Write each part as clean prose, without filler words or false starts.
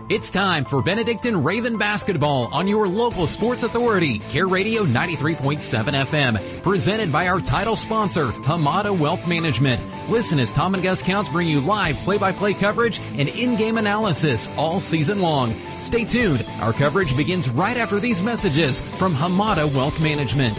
It's time for Benedictine Raven basketball on your local sports authority, Care Radio 93.7 FM, presented by our title sponsor, Hamada Wealth Management. Listen as Tom and Gus Counts bring you live play-by-play coverage and in-game analysis all season long. Stay tuned. Our coverage begins right after these messages from Hamada Wealth Management.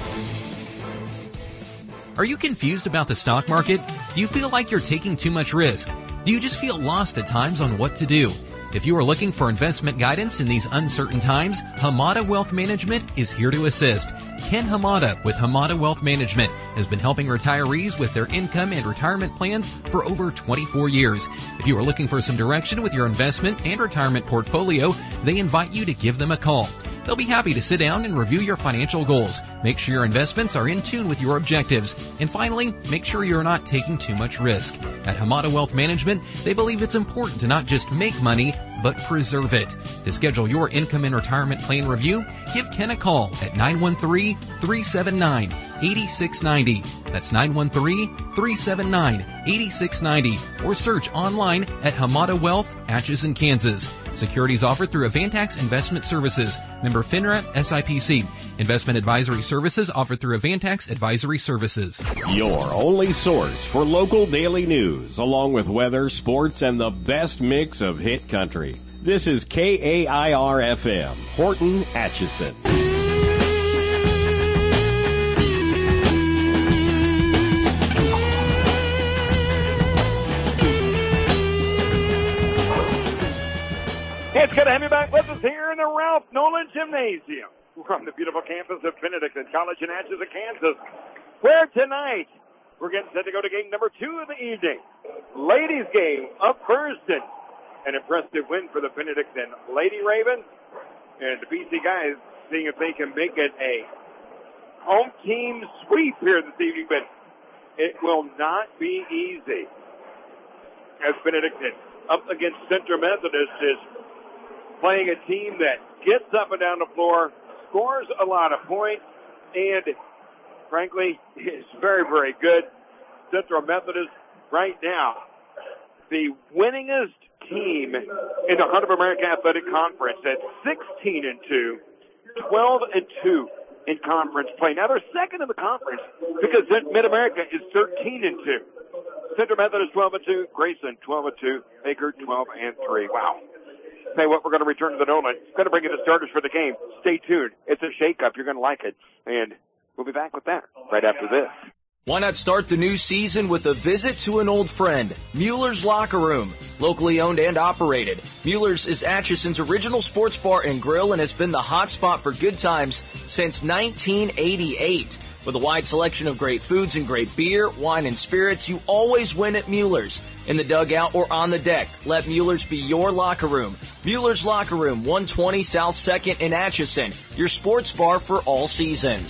Are you confused about the stock market? Do you feel like you're taking too much risk? Do you just feel lost at times on what to do? If you are looking for investment guidance in these uncertain times, Hamada Wealth Management is here to assist. Ken Hamada with Hamada Wealth Management has been helping retirees with their income and retirement plans for over 24 years. If you are looking for some direction with your investment and retirement portfolio, they invite you to give them a call. They'll be happy to sit down and review your financial goals. Make sure your investments are in tune with your objectives. And finally, make sure you're not taking too much risk. At Hamada Wealth Management, they believe it's important to not just make money, but preserve it. To schedule your income and retirement plan review, give Ken a call at 913-379-8690. That's 913-379-8690. Or search online at Hamada Wealth, Atchison, Kansas. Securities offered through Avantax Investment Services. Member FINRA SIPC. Investment advisory services offered through Avantax Advisory Services. Your only source for local daily news, along with weather, sports, and the best mix of hit country. This is KAIR-FM, Horton, Atchison. It's good to have you back with us here in the Ralph Nolan Gymnasium from the beautiful campus of Benedictine College in Atchison, Kansas, where tonight we're getting set to go to game number 2 of the evening. Ladies game up first, and an impressive win for the Benedictine Lady Ravens. And the BC guys seeing if they can make it a home team sweep here this evening, but it will not be easy. As Benedictine up against Central Methodist is playing a team that gets up and down the floor, scores a lot of points, and frankly is very, very good. Central Methodist right now, the winningest team in the Hunt of America Athletic Conference at 16-2, 12-2 in conference play. Now they're second in the conference because Mid-America is 13-2. Central Methodist 12-2, Grayson 12-2, Baker 12-3. Wow. Say what, we're going to return to the Nolan. Going to bring you the starters for the game. Stay tuned. It's a shake-up. You're going to like it. And we'll be back with that right after this. Why not start the new season with a visit to an old friend, Mueller's Locker Room. Locally owned and operated, Mueller's is Atchison's original sports bar and grill and has been the hot spot for good times since 1988. With a wide selection of great foods and great beer, wine, and spirits, you always win at Mueller's. In the dugout or on the deck, let Mueller's be your locker room. Mueller's Locker Room, 120 South 2nd in Atchison, your sports bar for all seasons.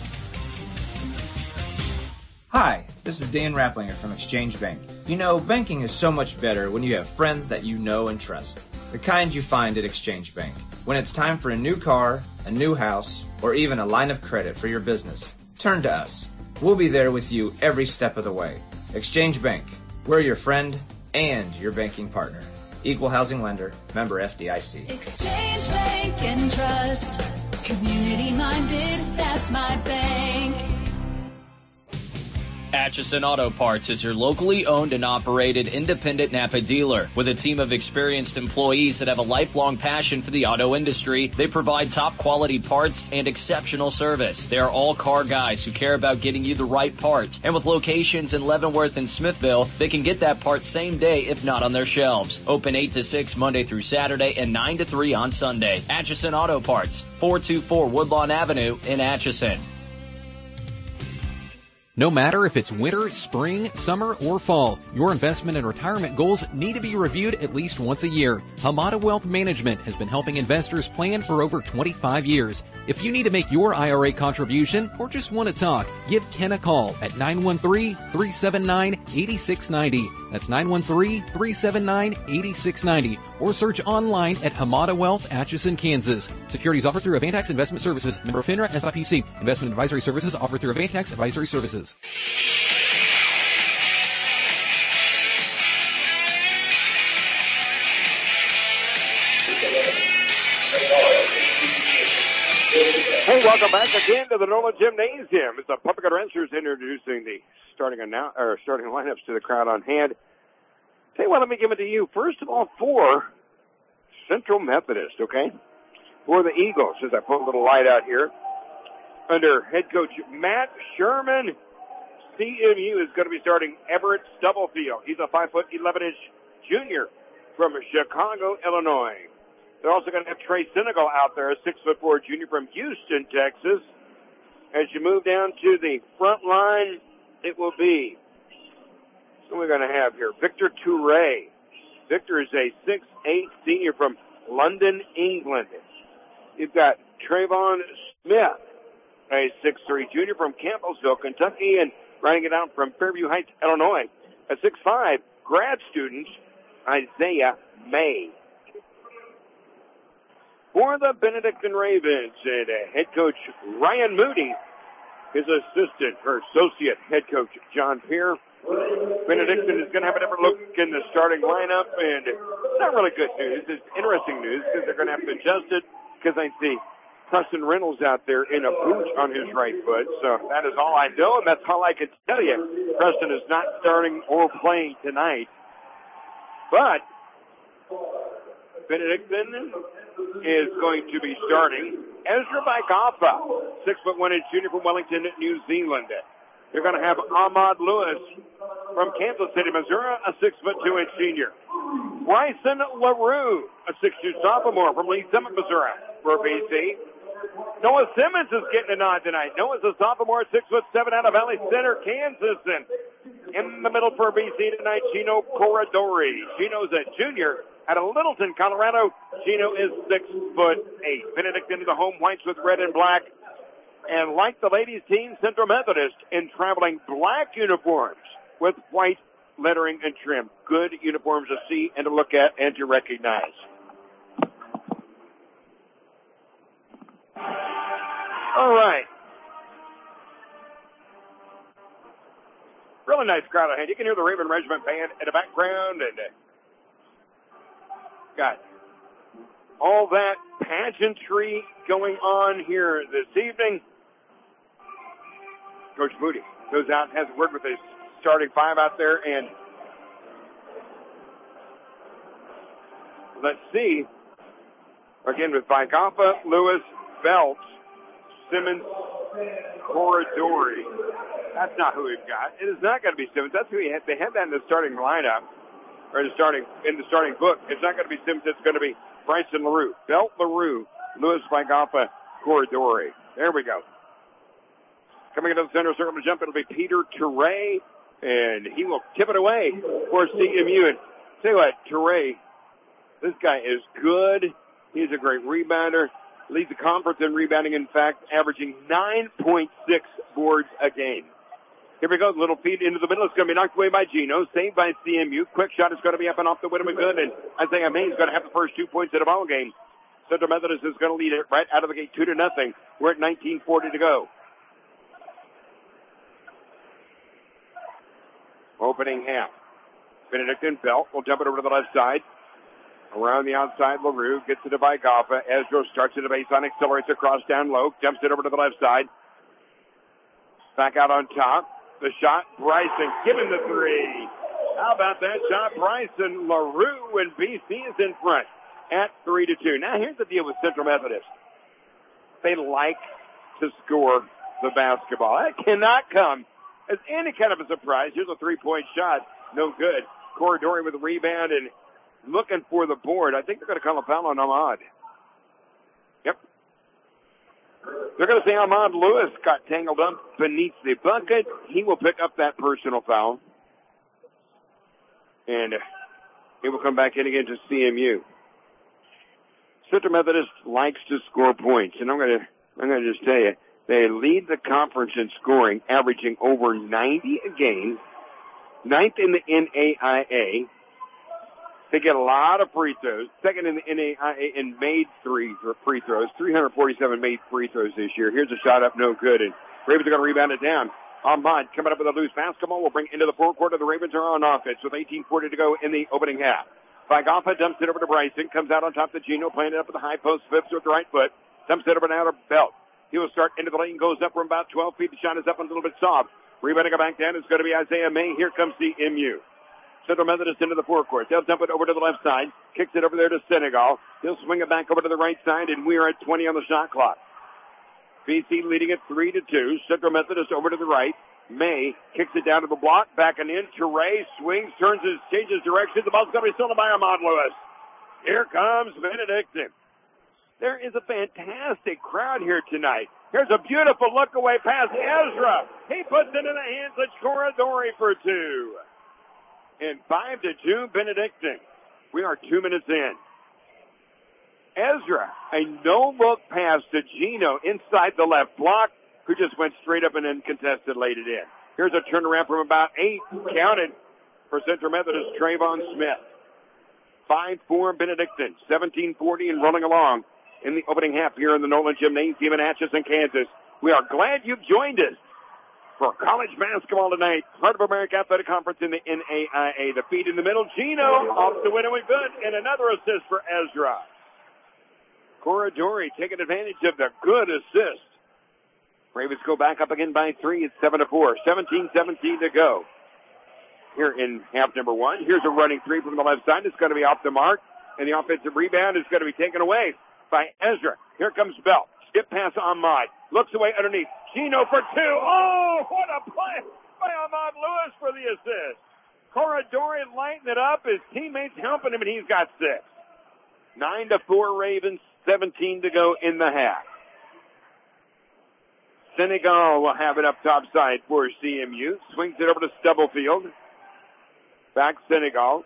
Hi, this is Dan Rapplinger from Exchange Bank. You know, banking is so much better when you have friends that you know and trust. The kind you find at Exchange Bank. When it's time for a new car, a new house, or even a line of credit for your business, turn to us. We'll be there with you every step of the way. Exchange Bank. We're your friend and your banking partner. Equal housing lender, member FDIC. Exchange Bank and Trust. Community minded, that's my bank. Atchison Auto Parts is your locally owned and operated independent Napa dealer. With a team of experienced employees that have a lifelong passion for the auto industry, they provide top quality parts and exceptional service. They are all car guys who care about getting you the right parts. And with locations in Leavenworth and Smithville, they can get that part same day if not on their shelves. Open 8 to 6 Monday through Saturday and 9 to 3 on Sunday. Atchison Auto Parts, 424 Woodlawn Avenue in Atchison. No matter if it's winter, spring, summer, or fall, your investment and retirement goals need to be reviewed at least once a year. Hamada Wealth Management has been helping investors plan for over 25 years. If you need to make your IRA contribution or just want to talk, give Ken a call at 913-379-8690. That's 913-379-8690. Or search online at Hamada Wealth, Atchison, Kansas. Securities offered through Avantax Investment Services. Member FINRA SIPC. Investment advisory services offered through Avantax Advisory Services. Hey, welcome back again to the NOLA Gymnasium. It's the Public Addressers introducing the starting lineups to the crowd on hand. Tell you what, let me give it to you. First of all, for Central Methodist, okay? For the Eagles, as I put a little light out here, under head coach Matt Sherman, CMU is going to be starting Everett Stubblefield. He's a 5'11" junior from Chicago, Illinois. They're also going to have Trey Senegal out there, a 6'4" junior from Houston, Texas. As you move down to the front line, it will be, what we're going to have here, Victor Toure. Victor is a 6'8" senior from London, England. You've got Trayvon Smith, a 6'3" junior from Campbellsville, Kentucky, and riding it out from Fairview Heights, Illinois, a 6'5" grad student, Isaiah May. For the Benedictine Ravens, and head coach Ryan Moody, his assistant, or associate head coach John Peer. Benedictine is going to have a different look in the starting lineup, and it's not really good news. It's interesting news because they're going to have to adjust it because I see Preston Reynolds out there in a boot on his right foot. So that is all I know, and that's all I can tell you. Preston is not starting or playing tonight. But Benedictine is going to be starting Ezra Baikafa, 6'1" junior from Wellington, New Zealand. They're going to have Ahmad Lewis from Kansas City, Missouri, a 6'2" senior. Bryson LaRue, a 6'2" sophomore from Lee Summit, Missouri, for BC. Noah Simmons is getting a nod tonight. Noah's a sophomore, 6'7" out of Valley Center, Kansas. And in the middle for BC tonight, Gino Corridori. Gino's a junior out of Littleton, Colorado. Gino is 6'8". Benedictine to the home whites with red and black. And like the ladies team, Central Methodist in traveling black uniforms with white lettering and trim. Good uniforms to see and to look at and to recognize. All right. Really nice crowd ahead. You can hear the Raven Regiment band in the background, and got all that pageantry going on here this evening. Coach Moody goes out and has a word with his starting five out there, and let's see. Again, with Baikafa, Lewis, Belt, Simmons, Corridori. That's not who we've got. It is not going to be Simmons. That's who he had. They had that in the starting lineup, or in the starting book. It's not going to be Simmons. It's going to be Bryson LaRue. Belt LaRue, Lewis, Baikafa, Corridori. There we go. Coming into the center circle to jump, it'll be Peter Toure, and he will tip it away for CMU. And tell you what, Toure, this guy is good. He's a great rebounder. Leads the conference in rebounding, in fact, averaging 9.6 boards a game. Here we go, little feed into the middle. It's going to be knocked away by Gino, saved by CMU. Quick shot is going to be up and off the window and good, and Isaiah May is going to have the first 2 points of the ball game. Central Methodist is going to lead it right out of the gate 2-0. We're at 19:40 to go. Opening half. Benedictine Belt will jump it over to the left side. Around the outside, LaRue gets it to Baikafa. Ezra starts at the baseline, accelerates across down low, jumps it over to the left side. Back out on top. The shot, Bryson, give him the three. How about that shot, Bryson? LaRue and BC is in front at 3-2. Now here's the deal with Central Methodist. They like to score the basketball. That cannot come as any kind of a surprise. Here's a three-point shot. No good. Corridori with a rebound and looking for the board. I think they're going to call a foul on Ahmad. Yep. They're going to say Ahmad Lewis got tangled up beneath the bucket. He will pick up that personal foul. And he will come back in again to CMU. Central Methodist likes to score points. And I'm going to just tell you, they lead the conference in scoring, averaging over 90 a game. Ninth in the NAIA. They get a lot of free throws. Second in the NAIA in made free throws. 347 made free throws this year. Here's a shot up, no good. And Ravens are going to rebound it down. Ahmad coming up with a loose basketball. We'll bring into the forecourt of the Ravens are on offense with 18:40 to go in the opening half. Vigaffa dumps it over to Bryson. Comes out on top to Gino, playing it up at the high post. Flips with the right foot. Dumps it over now to Belt. He will start into the lane. Goes up from about 12 feet. The shot is up and a little bit soft. Rebounding it back down is going to be Isaiah May. Here comes CMU. Central Methodist into the forecourt. They'll dump it over to the left side. Kicks it over there to Senegal. He'll swing it back over to the right side, and we are at 20 on the shot clock. BC leading it 3-2. Central Methodist over to the right. May kicks it down to the block, backing in. Teray swings, changes direction. The ball's going to be stolen by Ahmad Lewis. Here comes Benedictine. There is a fantastic crowd here tonight. Here's a beautiful look away pass. Ezra. He puts it in the hands of Corridori for two. And 5-2 Benedictine. We are 2 minutes in. Ezra, a no-look pass to Gino inside the left block, who just went straight up and then contested, laid it in. Here's a turnaround from about 8, counted, for Central Methodist, Trayvon Smith. 5-4 Benedictine, 17-40 and rolling along in the opening half here in the Nolan Gymnasium in Atchison, Kansas. We are glad you've joined us for college basketball tonight. Heart of America Athletic Conference in the NAIA. The feed in the middle, Gino off the window and good, and another assist for Ezra. Corridori taking advantage of the good assist. Ravens go back up again by 3. It's 7-4. 17-17 to go here in half number 1. Here's a running 3 from the left side. It's going to be off the mark, and the offensive rebound is going to be taken away by Ezra. Here comes Bell. Skip pass Ahmad. Looks away underneath. Gino for 2. Oh, what a play by Ahmad Lewis for the assist. Corridori lighting it up. His teammates helping him, and he's got 6. 9-4 Ravens. 17 to go in the half. Senegal will have it up top side for CMU. Swings it over to Stubblefield. Back Senegal.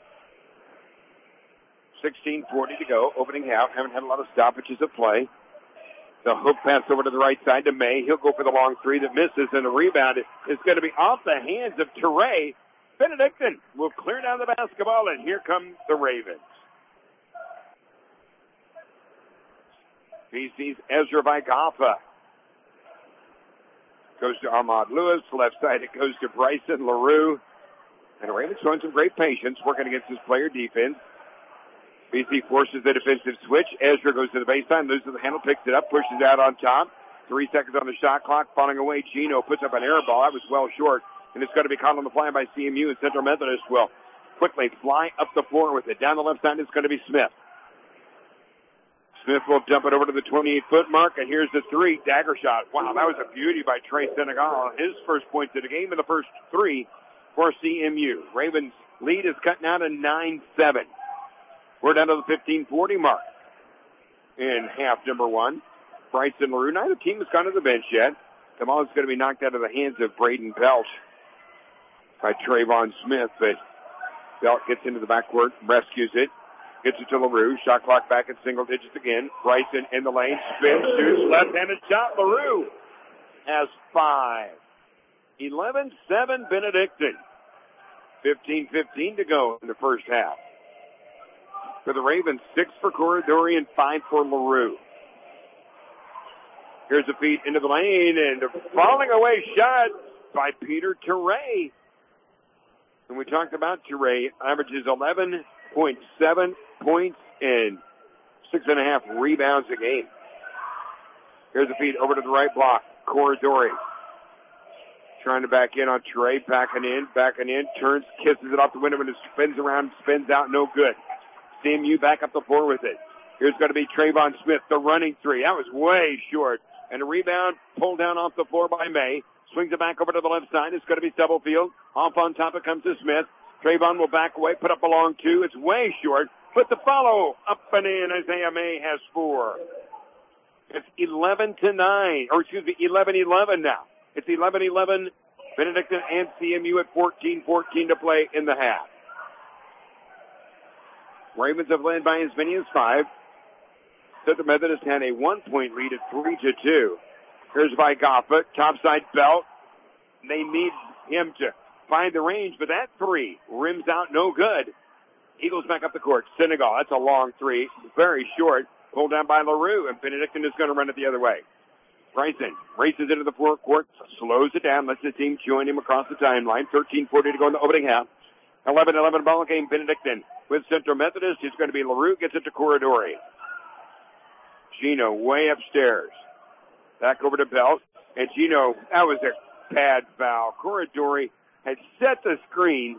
16:40 to go. Opening half. Haven't had a lot of stoppages of play. The hook pass over to the right side to May. He'll go for the long 3 that misses, and the rebound is going to be off the hands of Teray. Benedictine will clear down the basketball, and here come the Ravens. BC's Ezra Vigaffa. Goes to Ahmad Lewis. Left side it goes to Bryson LaRue. And the Ravens showing some great patience, working against his player defense. BC forces the defensive switch. Ezra goes to the baseline, loses the handle, picks it up, pushes out on top. 3 seconds on the shot clock, falling away. Gino puts up an air ball. That was well short. And it's going to be caught on the fly by CMU, and Central Methodist will quickly fly up the floor with it. Down the left side, it's going to be Smith. Smith will dump it over to the 28-foot mark, and here's the 3, dagger shot. Wow, that was a beauty by Trey Senegal. His first points of the game and the first 3 for CMU. Ravens' lead is cut now to 9-7. We're down to the 15:40 mark in half number 1. Bryson LaRue, neither team has gone to the bench yet. The ball is going to be knocked out of the hands of Braden Belch by Trayvon Smith, but Belch gets into the backcourt, rescues it. Gets it to LaRue. Shot clock back at single digits again. Bryson in the lane. Spins, shoots, left-handed shot. LaRue has 5. 11-7 Benedictine. 15:15 to go in the first half. For the Ravens, 6 for Corridori and 5 for LaRue. Here's a feed into the lane, and a falling away shot by Peter Teray. And we talked about Teray. Averages 11.7 points and 6.5 rebounds a game. Here's a feed over to the right block. Corridori trying to back in on Teray, backing in, turns, kisses it off the window, and it spins around, spins out, no good. CMU back up the floor with it. Here's going to be Trayvon Smith, the running 3. That was way short. And a rebound pulled down off the floor by May. Swings it back over to the left side. It's going to be Stubblefield. Off on top it comes to Smith. Trayvon will back away, put up a long 2. It's way short. But the follow up and in. Isaiah May has 4. It's 11-9. Or excuse me, 11-11 now. It's 11-11. Benedictine and CMU at 14-14 to play in the half. Ravens have led by as many as 5. Central Methodist had a 1-point lead at 3-2. Here's Vigaffa, topside belt. They need him to find the range, but that 3 rims out no good. Eagles back up the court. Senegal, that's a long 3, very short. Pulled down by LaRue, and Benedictine is going to run it the other way. Bryson races into the forecourt, slows it down, lets the team join him across the timeline. 13:40 to go in the opening half. 11-11 ball game. Benedictine with Central Methodist. It's going to be LaRue. Gets it to Corridori. Gino way upstairs. Back over to Belt. And Gino, that was a bad foul. Corridori had set the screen.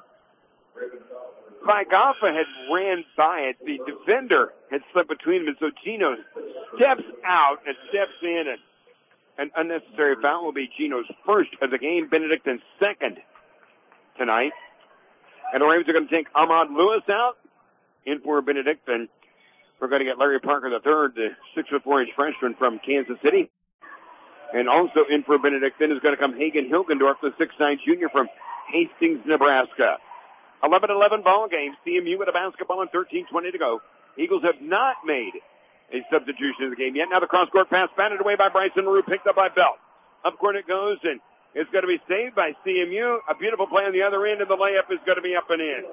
Vigaffa had ran by it. The defender had slipped between them. And so Gino steps out and steps in. And an unnecessary foul will be Gino's first of the game. Benedictine's second tonight. And the Ravens are going to take Ahmad Lewis out. In for Benedictine, we're going to get Larry Parker III, the 6'4" freshman from Kansas City. And also in for Benedictine is going to come Hagen Hilgendorf, the 6'9" junior from Hastings, Nebraska. 11-11 ball game. CMU with a basketball and 13:20 to go. Eagles have not made a substitution in the game yet. Now the cross-court pass batted away by Bryson LaRue, picked up by Belt. Up court it goes, and it's going to be saved by CMU. A beautiful play on the other end, and the layup is going to be up and in.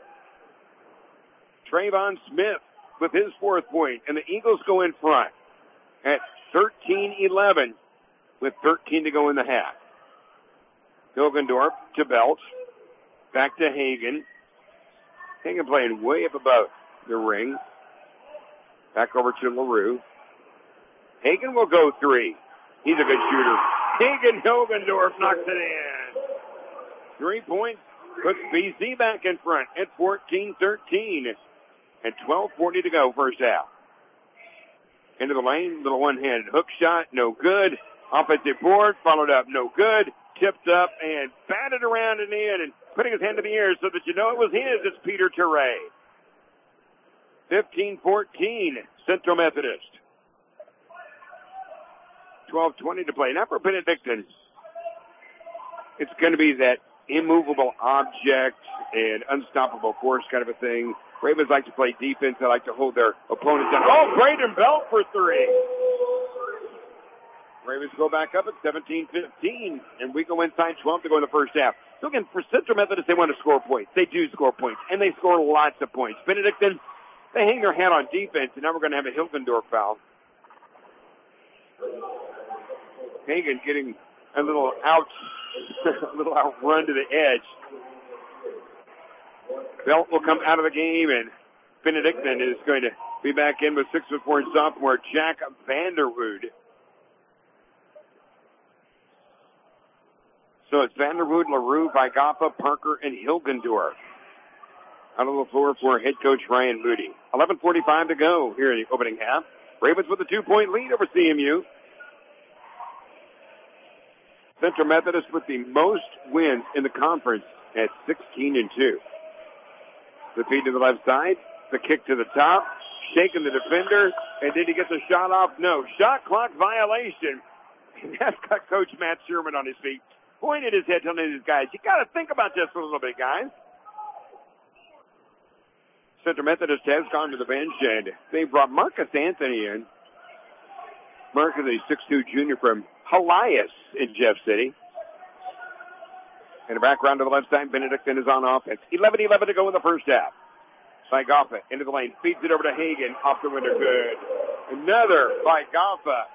Trayvon Smith with his fourth point, and the Eagles go in front at 13-11 with 13 to go in the half. Hilgendorf to Belt. Back to Hagen. Hagen playing way up above the ring. Back over to LaRue. Hagen will go three. He's a good shooter. Hagen Hilgendorf knocks it in. 3 points puts BC back in front at 14-13. And 12:40 to go first half. Into the lane, little one-handed hook shot, no good. Offensive board, followed up, no good. Tipped up and batted around and in and putting his hand in the air so that you know it was his. It's Peter Teray. 15-14, Central Methodist. 12:20 to play. Now for Benedictine, it's going to be that immovable object and unstoppable force kind of a thing. Ravens like to play defense. They like to hold their opponents down. Oh, Braden Belt for three. Ravens go back up at 17-15, and we go inside 12 to go in the first half. So again, for Central Methodist, they want to score points. They do score points, and they score lots of points. Benedictine, they hang their hat on defense, and now we're going to have a Hilgendorf foul. Hagen getting a little outrun to the edge. Belt will come out of the game, and Benedictine is going to be back in with 6'4" sophomore Jack Vanderwood. So it's Vanderwood, LaRue, Vigaffa, Parker, and Hilgendorf. Out on the floor for head coach Ryan Moody. 11:45 to go here in the opening half. Ravens with a 2-point lead over CMU. Central Methodist with the most wins in the conference at 16-2. The feed to the left side, the kick to the top, shaking the defender, and did he get the shot off? No. Shot clock violation. And that's got Coach Matt Sherman on his feet. Pointed his head, telling his guys, you got to think about this a little bit, guys. Central Methodist has gone to the bench, and they brought Marcus Anthony in. Marcus is a 6'2" junior from Helias in Jeff City. In the background to the left side, Benedictine is on offense. 11-11 to go in the first half. Vigaffa into the lane, feeds it over to Hagen, off the window, good. Another Vigaffa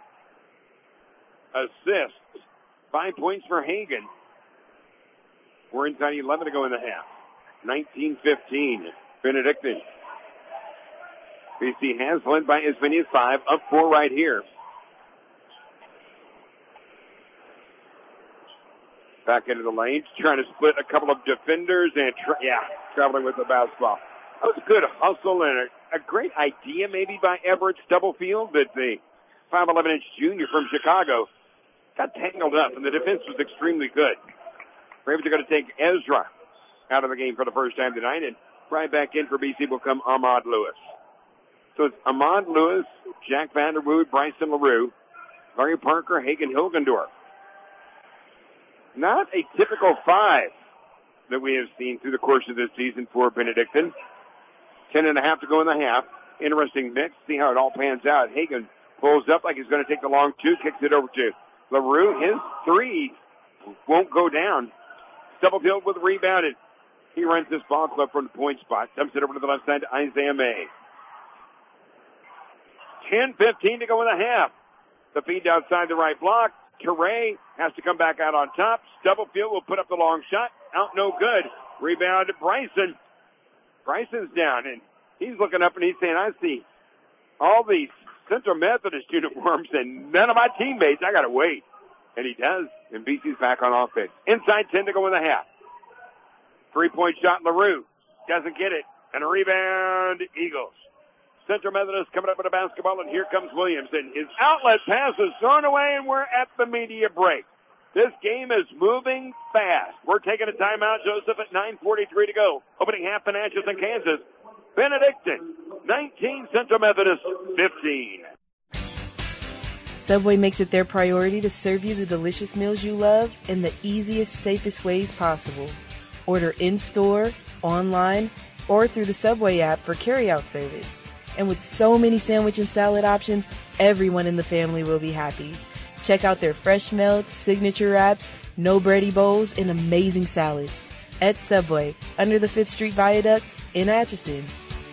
assist. 5 points for Hagen. We're inside 11 to go in the half. 19-15, Benedictine. BC has led by as many as 5, up 4 right here. Back into the lane, trying to split a couple of defenders and, traveling with the basketball. That was a good hustle and a great idea maybe by Everett Stubblefield, but the 5'11" junior from Chicago got tangled up, and the defense was extremely good. Ravens are going to take Ezra out of the game for the first time tonight, and right back in for BC will come Ahmad Lewis. So it's Ahmad Lewis, Jack Vanderwood, Bryson LaRue, Larry Parker, Hagen Hilgendorf. Not a typical 5 that we have seen through the course of this season for Benedictine. 10.5 to go in the half. Interesting mix. See how it all pans out. Hagen pulls up like he's going to take the long 2, kicks it over to LaRue. His 3 won't go down. Stubblefield with a rebound, and he runs this ball club from the point spot. Dumps it over to the left side to Isaiah May. 10:15 to go in the half. The feed outside the right block. Teray has to come back out on top. Stubblefield will put up the long shot. Out no good. Rebound to Bryson. Bryson's down, and he's looking up and he's saying, I see all these Central Methodist uniforms and none of my teammates. I got to wait. And he does, and BC's back on offense. Inside 10 to go in the half. 3-point shot, LaRue. Doesn't get it. And a rebound, Eagles. Central Methodist coming up with a basketball, and here comes Williams. And his outlet pass is thrown away, and we're at the media break. This game is moving fast. We're taking a timeout, Joseph, at 9:43 to go. Opening half in Atchison, Kansas. Benedictine, 19, Central Methodist, 15. Subway makes it their priority to serve you the delicious meals you love in the easiest, safest ways possible. Order in-store, online, or through the Subway app for carry-out service. And with so many sandwich and salad options, everyone in the family will be happy. Check out their fresh melts, signature wraps, no bready bowls, and amazing salads. At Subway, under the 5th Street Viaduct in Atchison.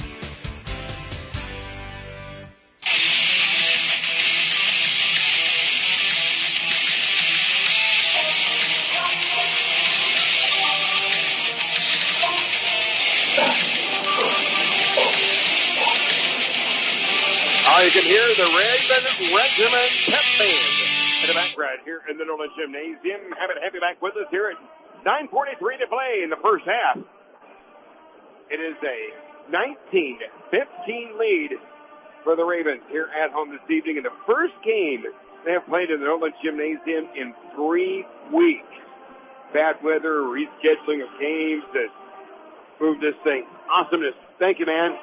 You can hear the Raven Regiment Pep Band in the background here in the Nolan Gymnasium. Happy back with us here at 9:43 to play in the first half. It is a 19-15 lead for the Ravens here at home this evening in the first game they have played in the Nolan Gymnasium in 3 weeks. Bad weather, rescheduling of games that moved this thing. Awesomeness. Thank you, man.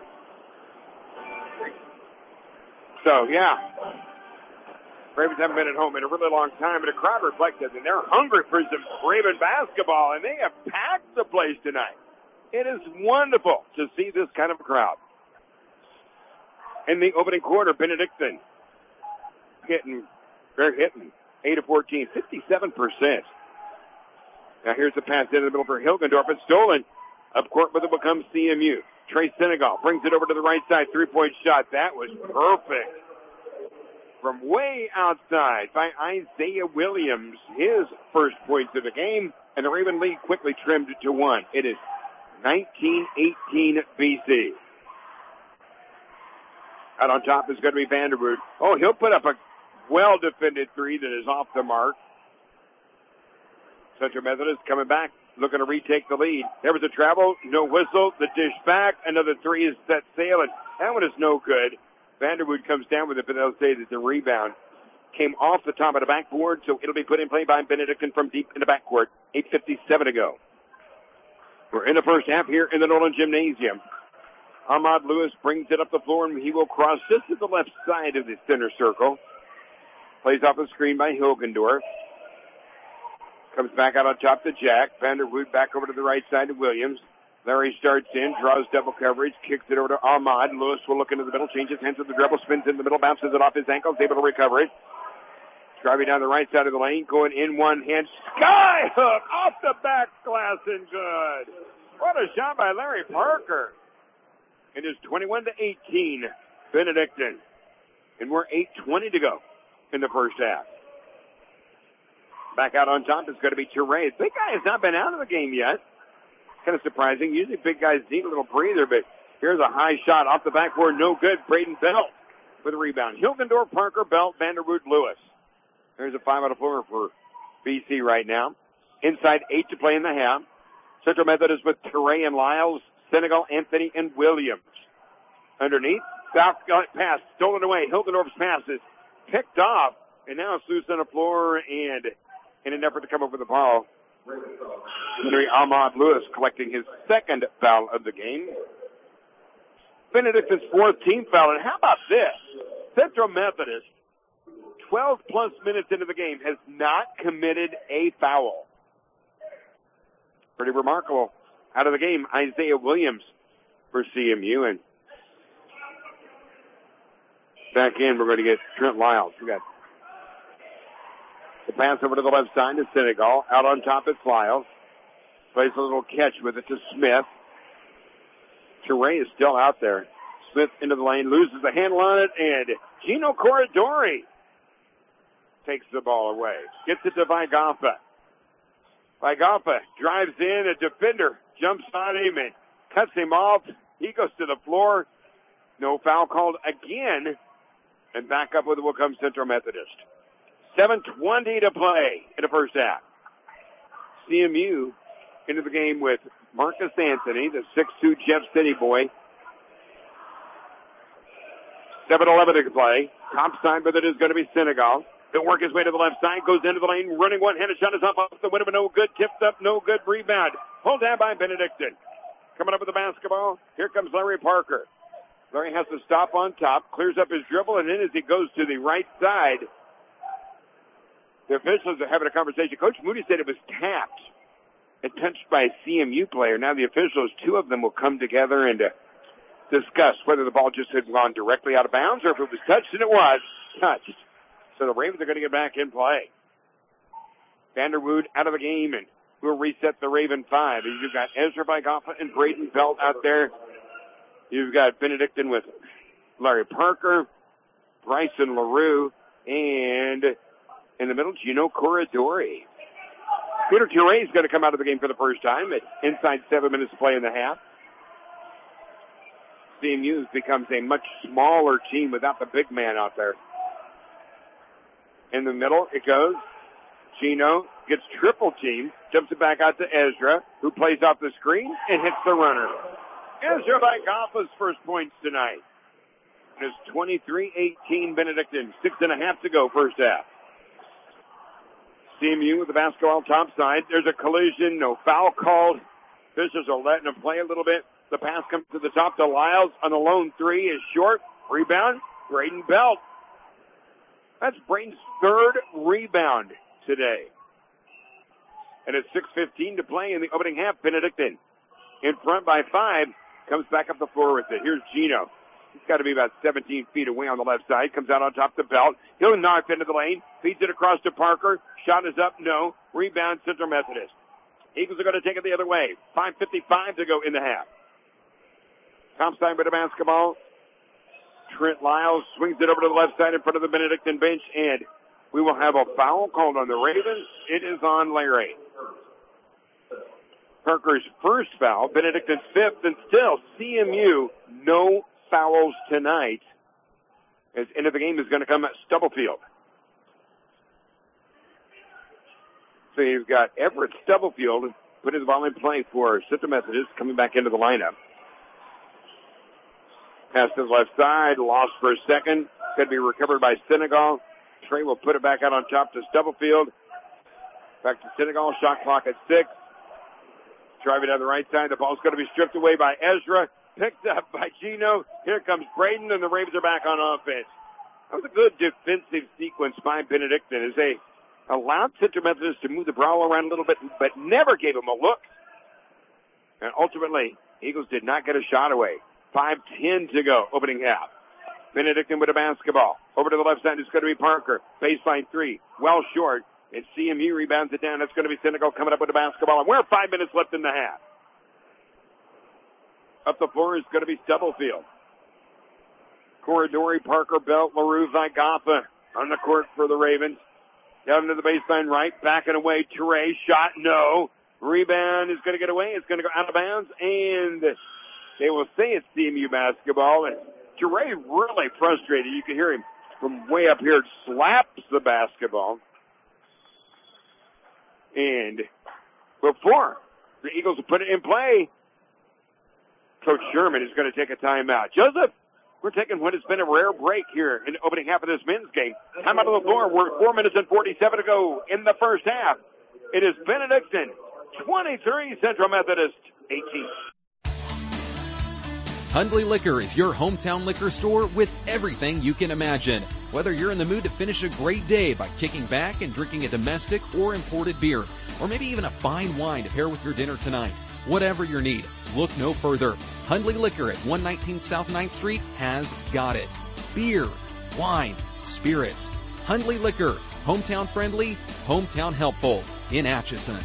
So, yeah, Ravens haven't been at home in a really long time, but the crowd reflected, and they're hungry for some Raven basketball, and they have packed the place tonight. It is wonderful to see this kind of a crowd. In the opening quarter, Benedictine they're hitting 8 of 14, 57%. Now here's the pass into the middle for Hilgendorf. It's stolen. Up court, but it becomes CMU. Trey Senegal brings it over to the right side. 3-point shot. That was perfect. From way outside by Isaiah Williams. His first points of the game. And the Raven lead quickly trimmed to 1. It is 19-18 BC. Out on top is going to be Vanderwood. Oh, he'll put up a well-defended 3 that is off the mark. Central Methodist coming back, looking to retake the lead. There was a travel, no whistle, the dish back, another 3 is set sail, and that one is no good. Vanderwood comes down with it, but they'll say that the rebound came off the top of the backboard, so it'll be put in play by Benedictine from deep in the backcourt. 8:57 to go. We're in the first half here in the Nolan Gymnasium. Ahmad Lewis brings it up the floor, and he will cross just to the left side of the center circle. Plays off the screen by Hilgendorf. Comes back out on top to Jack. Vanderwood back over to the right side to Williams. Larry starts in, draws double coverage, kicks it over to Ahmad. Lewis will look into the middle, changes hands with the dribble, spins in the middle, bounces it off his ankles, able to recover it. Driving down the right side of the lane, going in one hand. Sky hook off the back glass and good. What a shot by Larry Parker. It is 21-18, Benedictine. And we're 8:20 to go in the first half. Back out on top is going to be Teray. Big guy has not been out of the game yet. Kind of surprising. Usually big guys need a little breather, but here's a high shot off the backboard. No good. Braden Belt with a rebound. Hilgendorf, Parker, Belt, Vanderwood, Lewis. There's a 5 out of 4 for BC right now. Inside 8 to play in the half. Central Methodist with Teray and Lyles, Senegal, Anthony, and Williams. Underneath, South pass stolen away. Hilgendorf's pass is picked off, and now it's loose on the floor, and in an effort to come up with the ball, Henry Ahmad Lewis collecting his second foul of the game. Benedictine's 4th team foul, and how about this? Central Methodist, 12-plus minutes into the game, has not committed a foul. Pretty remarkable. Out of the game, Isaiah Williams for CMU, and back in, we're going to get Trent Lyles. We got the pass over to the left side to Senegal. Out on top, it's Lyles. Plays a little catch with it to Smith. Teray is still out there. Smith into the lane, loses the handle on it, and Gino Corridori takes the ball away. Gets it to Vigaffa. Vaigapa drives in, a defender jumps on him and cuts him off. He goes to the floor. No foul called again. And back up with it will come Central Methodist. 7:20 to play in the first half. CMU into the game with Marcus Anthony, the 6'2" Jeff City boy. 7:11 to play. Top side with it is going to be Senegal. He'll work his way to the left side, goes into the lane, running one-handed shot is up off the window, but no good. Tipped up, no good. Rebound. Pulled down by Benedictine. Coming up with the basketball, here comes Larry Parker. Larry has to stop on top, clears up his dribble, and then as he goes to the right side, the officials are having a conversation. Coach Moody said it was tapped and touched by a CMU player. Now the officials, two of them will come together and discuss whether the ball just had gone directly out of bounds or if it was touched, and it was touched. So the Ravens are going to get back in play. Vanderwood out of the game, and we'll reset the Raven 5. You've got Ezra Vaigapa and Braden Belt out there. You've got Benedictine with Larry Parker, Bryson LaRue, and in the middle, Gino Corridori. Peter Touré is going to come out of the game for the first time at inside 7 minutes to play in the half. CMU becomes a much smaller team without the big man out there. In the middle, it goes. Gino gets triple teamed, jumps it back out to Ezra, who plays off the screen and hits the runner. Ezra Vaigapa's first points tonight. It's 23-18 Benedictine. 6.5 to go first half. CMU with the basketball top side. There's a collision. No foul called. Officials are letting them play a little bit. The pass comes to the top to Lyles on the lone three is short. Rebound, Braden Belt. That's Braden's third rebound today. And it's 6:15 to play in the opening half. Benedictine in front by 5. Comes back up the floor with it. Here's Gino. He's got to be about 17 feet away on the left side. Comes out on top of the Belt. He'll knock into the lane. Feeds it across to Parker. Shot is up. No. Rebound Central Methodist. Eagles are going to take it the other way. 5:55 to go in the half. Topside with the basketball. Trent Lyles swings it over to the left side in front of the Benedictine bench, and we will have a foul called on the Ravens. It is on Larry. Parker's first foul, Benedictine's fifth, and still CMU, no fouls tonight. As end of the game is going to come at Stubblefield. So you've got Everett Stubblefield putting the ball in play for Central Methodist, coming back into the lineup. Pass to the left side, lost for a second. Going to be recovered by Senegal. Trey will put it back out on top to Stubblefield. Back to Senegal, shot clock at 6. Driving down the right side, the ball's going to be stripped away by Ezra. Picked up by Gino. Here comes Braden, and the Ravens are back on offense. That was a good defensive sequence by Benedictine as they allowed Central Methodist to move the ball around a little bit, but never gave him a look. And ultimately, Eagles did not get a shot away. 5:10 to go, opening half. Benedictine with a basketball. Over to the left side, it's going to be Parker. Baseline 3, well short. And CMU rebounds it down. That's going to be Senegal coming up with the basketball. And we're 5 minutes left in the half. Up the floor is going to be Stubblefield. Corridori, Parker, Belt, LaRue, Vaigapa on the court for the Ravens. Down to the baseline right, backing away. Touré, shot, no. Rebound is going to get away. It's going to go out of bounds. And they will say it's CMU basketball. And Touré really frustrated. You can hear him from way up here. Slaps the basketball. And before the Eagles put it in play, Coach Sherman is going to take a timeout. Joseph, we're taking what has been a rare break here in the opening half of this men's game. Time out of the floor. We're 4 minutes and 47 to go in the first half. It is Benedictine 23, Central Methodist 18. Hundley Liquor is your hometown liquor store with everything you can imagine. Whether you're in the mood to finish a great day by kicking back and drinking a domestic or imported beer, or maybe even a fine wine to pair with your dinner tonight, whatever your need, look no further. Hundley Liquor at 119 South 9th Street has got it. Beer, wine, spirits. Hundley Liquor, hometown friendly, hometown helpful in Atchison.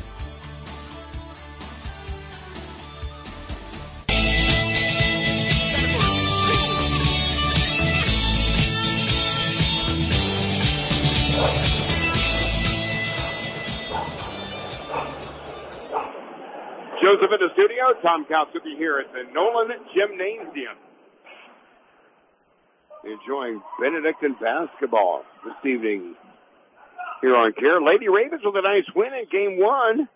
Joseph in the studio. Tom Coutts will be here at the Nolan Gymnasium. Enjoying Benedictine basketball this evening here on Care. Lady Ravens with a nice win in game 1.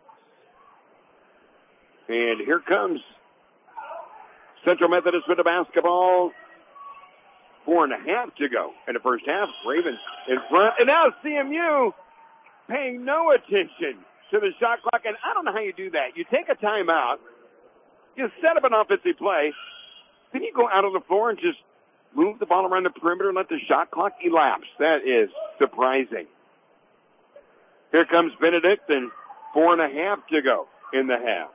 And here comes Central Methodist with the basketball. 4.5 to go in the first half. Ravens in front. And now CMU paying no attention to the shot clock. And I don't know how you do that. You take a timeout. You set up an offensive play. Then you go out on the floor and just move the ball around the perimeter and let the shot clock elapse. That is surprising. Here comes Benedictine. 4.5 to go in the half.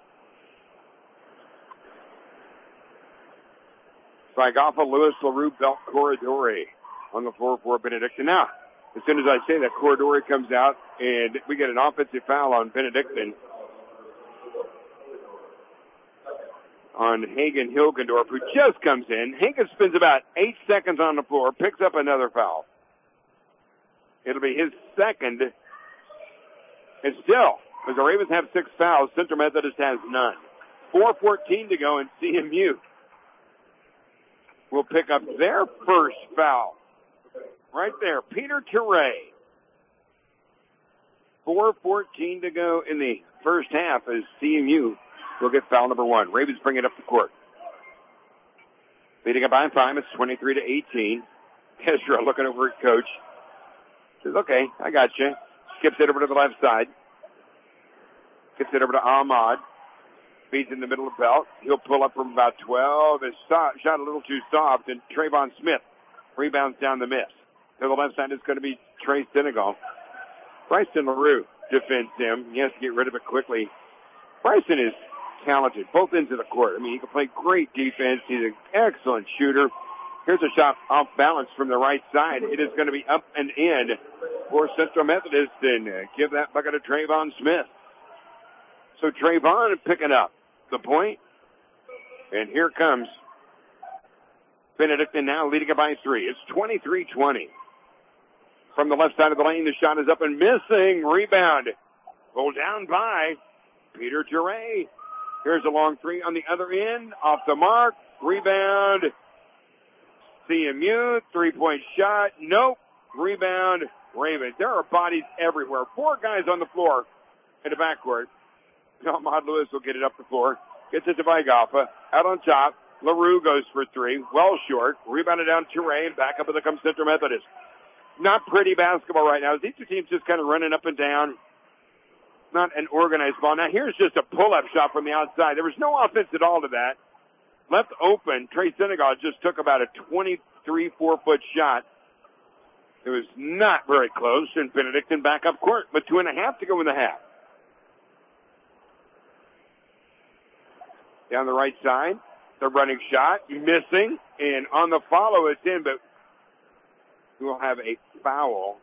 Saigafa, Lewis, LaRue, Belt, Corridori on the floor for Benedictine. Now, as soon as I say that, Corridori comes out, and we get an offensive foul on Benedictine on Hagen Hilgendorf, who just comes in. Hagen spends about 8 seconds on the floor, picks up another foul. It'll be his second. And still, as the Ravens have 6 fouls, Central Methodist has none. 4:14 to go, and CMU will pick up their first foul. Right there, Peter Teray. 4:14 to go in the first half as CMU will get foul number 1. Ravens bring it up the court. Leading it by 5, it's 23-18. Kestra looking over at coach. Says, okay, I got you. Skips it over to the left side. Gets it over to Ahmad. Feeds in the middle of the belt. He'll pull up from about 12. His shot a little too soft, and Trayvon Smith rebounds down the miss. To the left side is going to be Trey Senegal. Bryson LaRue defends him. He has to get rid of it quickly. Bryson is talented, both ends of the court. I mean, he can play great defense. He's an excellent shooter. Here's a shot off balance from the right side. It is going to be up and in for Central Methodist, and give that bucket to Trayvon Smith. So Trayvon picking up the point. And here comes Benedictine now leading it by 3. It's 23-20. From the left side of the lane, the shot is up and missing. Rebound. Pulled down by Peter Teray. Here's a long 3 on the other end. Off the mark. Rebound. CMU. 3-point shot. Nope. Rebound. Ravens. There are bodies everywhere. 4 guys on the floor in the backcourt. Ahmad Lewis will get it up the floor. Gets it to Saigafa. Out on top. LaRue goes for 3. Well short. Rebounded down Teray, and back up with the comes Central Methodist. Not pretty basketball right now. These two teams just kind of running up and down. Not an organized ball. Now here's just a pull-up shot from the outside. There was no offense at all to that. Left open. Trey Senegal just took about a 23-4-foot shot. It was not very close, and Benedictine back up court with 2.5 to go in the half. Down the right side, the running shot, missing, and on the follow it's in, but we'll have a foul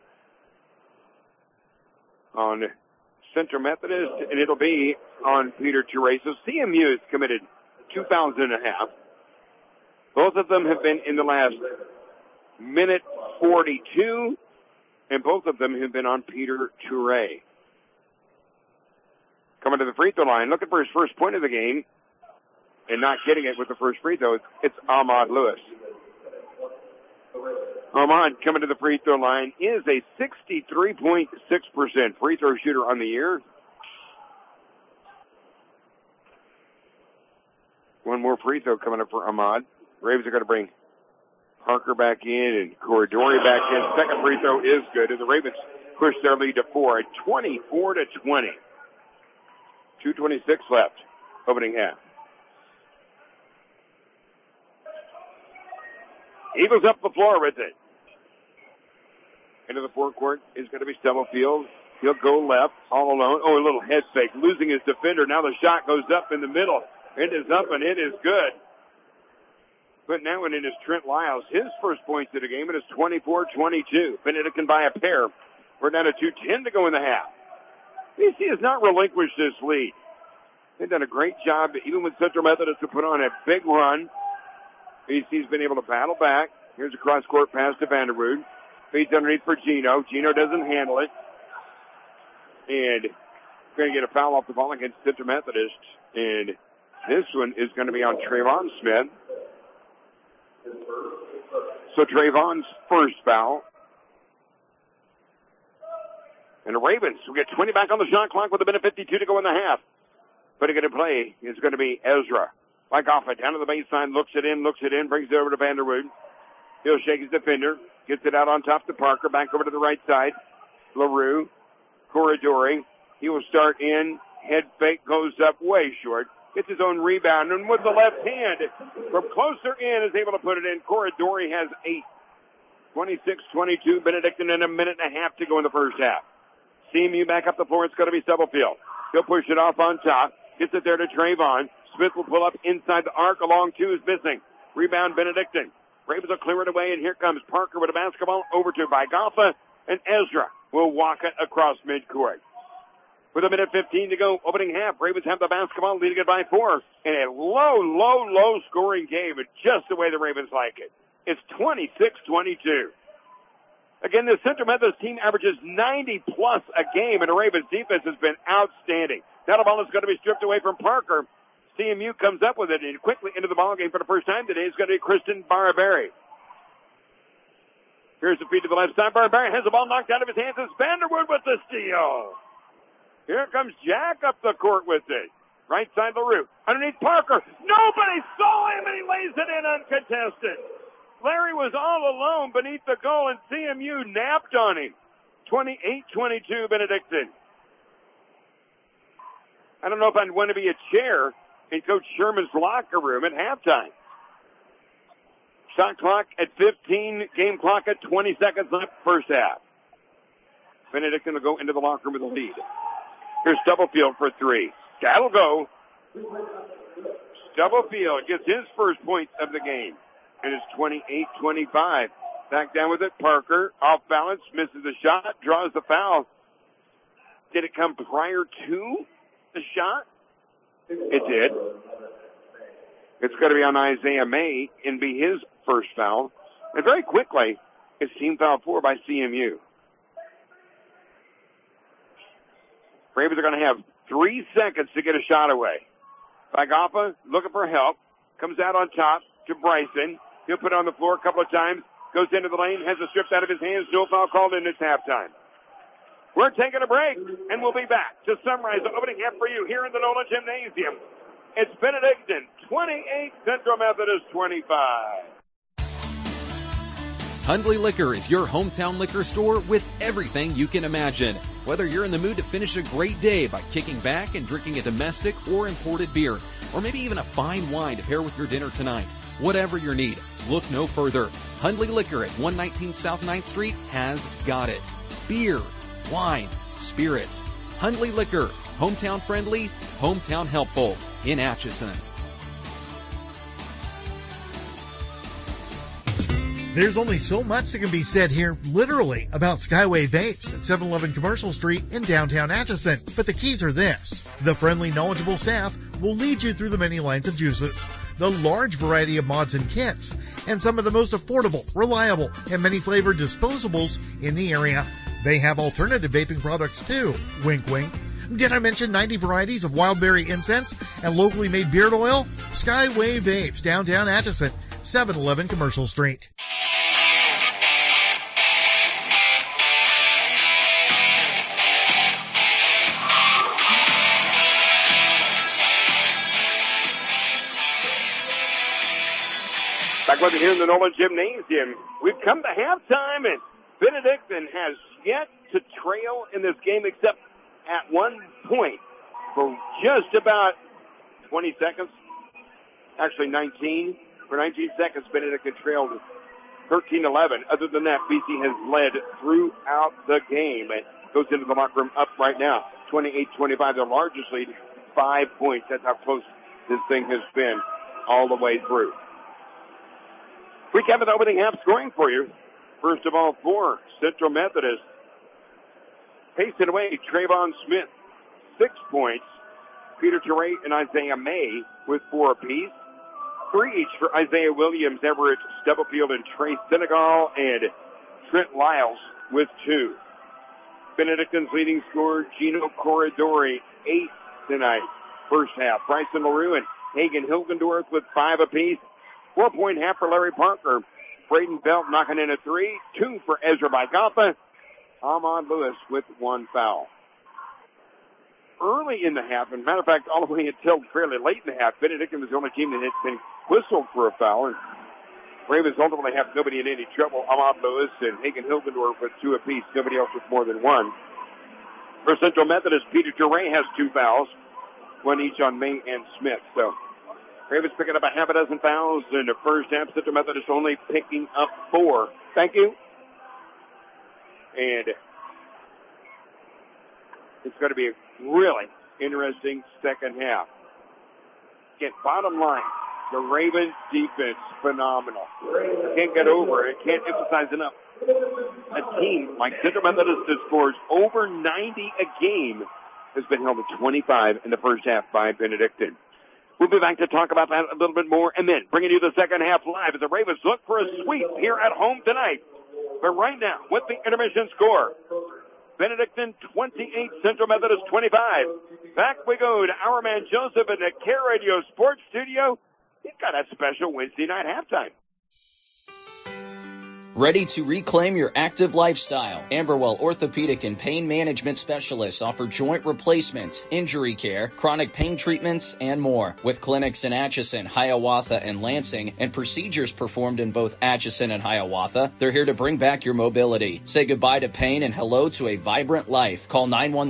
on Central Methodist, and it'll be on Peter Teray. So CMU has committed 2 fouls and a half. Both of them have been in the last minute 42, and both of them have been on Peter Teray. Coming to the free throw line, looking for his first point of the game, and not getting it with the first free throw. It's Ahmad Lewis. Ahmad coming to the free throw line is a 63.6% free throw shooter on the year. One more free throw coming up for Ahmad. Ravens are going to bring Parker back in and Corridori back in. Second free throw is good, and the Ravens push their lead to 4 at 24-20. 2:26 left, opening half. Eagles up the floor with it. Into the forecourt is going to be Stubblefield. He'll go left, all alone. Oh, a little head fake, losing his defender. Now the shot goes up in the middle. It is up, and it is good. Putting that one in is Trent Lyles. His first points of the game. It is 24-22. Benedictine by a pair. We're down to 2:10 to go in the half. BC has not relinquished this lead. They've done a great job, even with Central Methodist, to put on a big run. BC's been able to battle back. Here's a cross-court pass to Vanderwood. Feeds underneath for Gino. Gino doesn't handle it. And going to get a foul off the ball against Central Methodist, and this one is going to be on Trayvon Smith. So Trayvon's first foul. And the Ravens will get 20 back on the shot clock with a minute 52 to go in the half. Putting it in play is going to be Ezra. Like off it, down to the baseline, looks it in, brings it over to Vanderwood. He'll shake his defender, gets it out on top to Parker, back over to the right side. LaRue, Corridori. He will start in, head fake, goes up way short. Gets his own rebound, and with the left hand, from closer in, is able to put it in. Corridori has 8. 26-22, Benedictine, and a minute and a half to go in the first half. CMU back up the floor. It's going to be Stubblefield. He'll push it off on top. Gets it there to Trayvon. Smith will pull up inside the arc. Along two is missing. Rebound Benedictine. Ravens will clear it away, and here comes Parker with a basketball over to Vigaffa, and Ezra will walk it across midcourt. With a minute 15 to go, opening half, Ravens have the basketball, leading it by 4. In a low scoring game, but just the way the Ravens like it. It's 26-22. Again, the Central Methodist team averages 90-plus a game, and the Ravens defense has been outstanding. Now the ball is going to be stripped away from Parker. CMU comes up with it, and quickly into the ballgame for the first time today is going to be Kristen Barberry. Here's the feed to the left side. Barberry has the ball knocked out of his hands. It's Vanderwood with the steal. Here comes Jack up the court with it. Right side LaRue. Underneath Parker. Nobody saw him, and he lays it in uncontested. Larry was all alone beneath the goal, and CMU napped on him. 28-22 Benedictine. I don't know if I'd want to be a chair in Coach Sherman's locker room at halftime. Shot clock at 15, game clock at 20 seconds left, first half. Benedictine will go into the locker room with a lead. Here's Stubblefield for 3. That'll go. Stubblefield gets his first point of the game. And it's 28-25. Back down with it. Parker, off balance, misses the shot, draws the foul. Did it come prior to the shot? It did. It's going to be on Isaiah May and be his first foul. And very quickly, it's team foul 4 by CMU. Ravens are going to have 3 seconds to get a shot away. Bagaffa looking for help. Comes out on top to Bryson. He'll put it on the floor a couple of times. Goes into the lane. Has it stripped out of his hands. No foul called in. It's halftime. We're taking a break, and we'll be back to summarize the opening half for you here in the Nolan Gymnasium. It's Benedictine 28, Central Methodist 25. Hundley Liquor is your hometown liquor store with everything you can imagine. Whether you're in the mood to finish a great day by kicking back and drinking a domestic or imported beer, or maybe even a fine wine to pair with your dinner tonight, whatever your need, look no further. Hundley Liquor at 119 South 9th Street has got it. Beer, wine, spirits. Hundley Liquor, hometown friendly, hometown helpful in Atchison. There's only so much that can be said here, literally, about Skyway Vapes at 711 Commercial Street in downtown Atchison. But the keys are this. The friendly, knowledgeable staff will lead you through the many lines of juices, the large variety of mods and kits, and some of the most affordable, reliable, and many flavored disposables in the area. They have alternative vaping products too. Wink, wink. Did I mention 90 varieties of wild berry incense and locally made beard oil? Skyway Vapes, downtown Atchison, 711 Commercial Street. Back with you here in the Nolan Gymnasium. We've come to halftime, and Benedictine has yet to trail in this game except at one point for just about 20 seconds. Actually 19. For 19 seconds, Benedictine trailed 13-11. Other than that, BC has led throughout the game and goes into the locker room up right now. 28-25, their largest lead, 5 points. That's how close this thing has been all the way through. Recap of the opening half scoring for you. First of all, for Central Methodist. Pacing away, Trayvon Smith, 6 points. Peter Teray and Isaiah May with 4 apiece. 3 each for Isaiah Williams, Everett Stubblefield, and Trey Senegal, and Trent Lyles with 2. Benedictine's leading scorer, Gino Corridori, tonight. First half, Bryson LaRue and Hagen Hilgendorf with 5 apiece. 4-point half for Larry Parker. Braden Belt knocking in a 3. 2 for Ezra Bygotha. Ahmad Lewis with 1 foul. Early in the half, and matter of fact, all the way until fairly late in the half, Benedictine was the only team that had been whistled for a foul. And Ravens ultimately have nobody in any trouble. Ahmad Lewis and Hagen Hilgendorf with 2 apiece. Nobody else with more than 1. For Central Methodist, Peter Duray has 2 fouls. 1 each on May and Smith. So Ravens picking up a half a dozen fouls in the first half. Central Methodist only picking up 4. Thank you. And it's going to be a really interesting second half. Again, bottom line, the Ravens defense, phenomenal. Can't get over it. Can't emphasize enough. A team like Central Methodist that scores over 90 a game has been held to 25 in the first half by Benedictine. We'll be back to talk about that a little bit more, and then bringing you the second half live as the Ravens look for a sweep here at home tonight. But right now, with the intermission score, Benedictine 28, Central Methodist 25. Back we go to our man Joseph in the Care Radio Sports Studio. He's got a special Wednesday night halftime. Ready to reclaim your active lifestyle? Amberwell Orthopedic and Pain Management Specialists offer joint replacements, injury care, chronic pain treatments, and more. With clinics in Atchison, Hiawatha, and Lansing, and procedures performed in both Atchison and Hiawatha, they're here to bring back your mobility. Say goodbye to pain and hello to a vibrant life. Call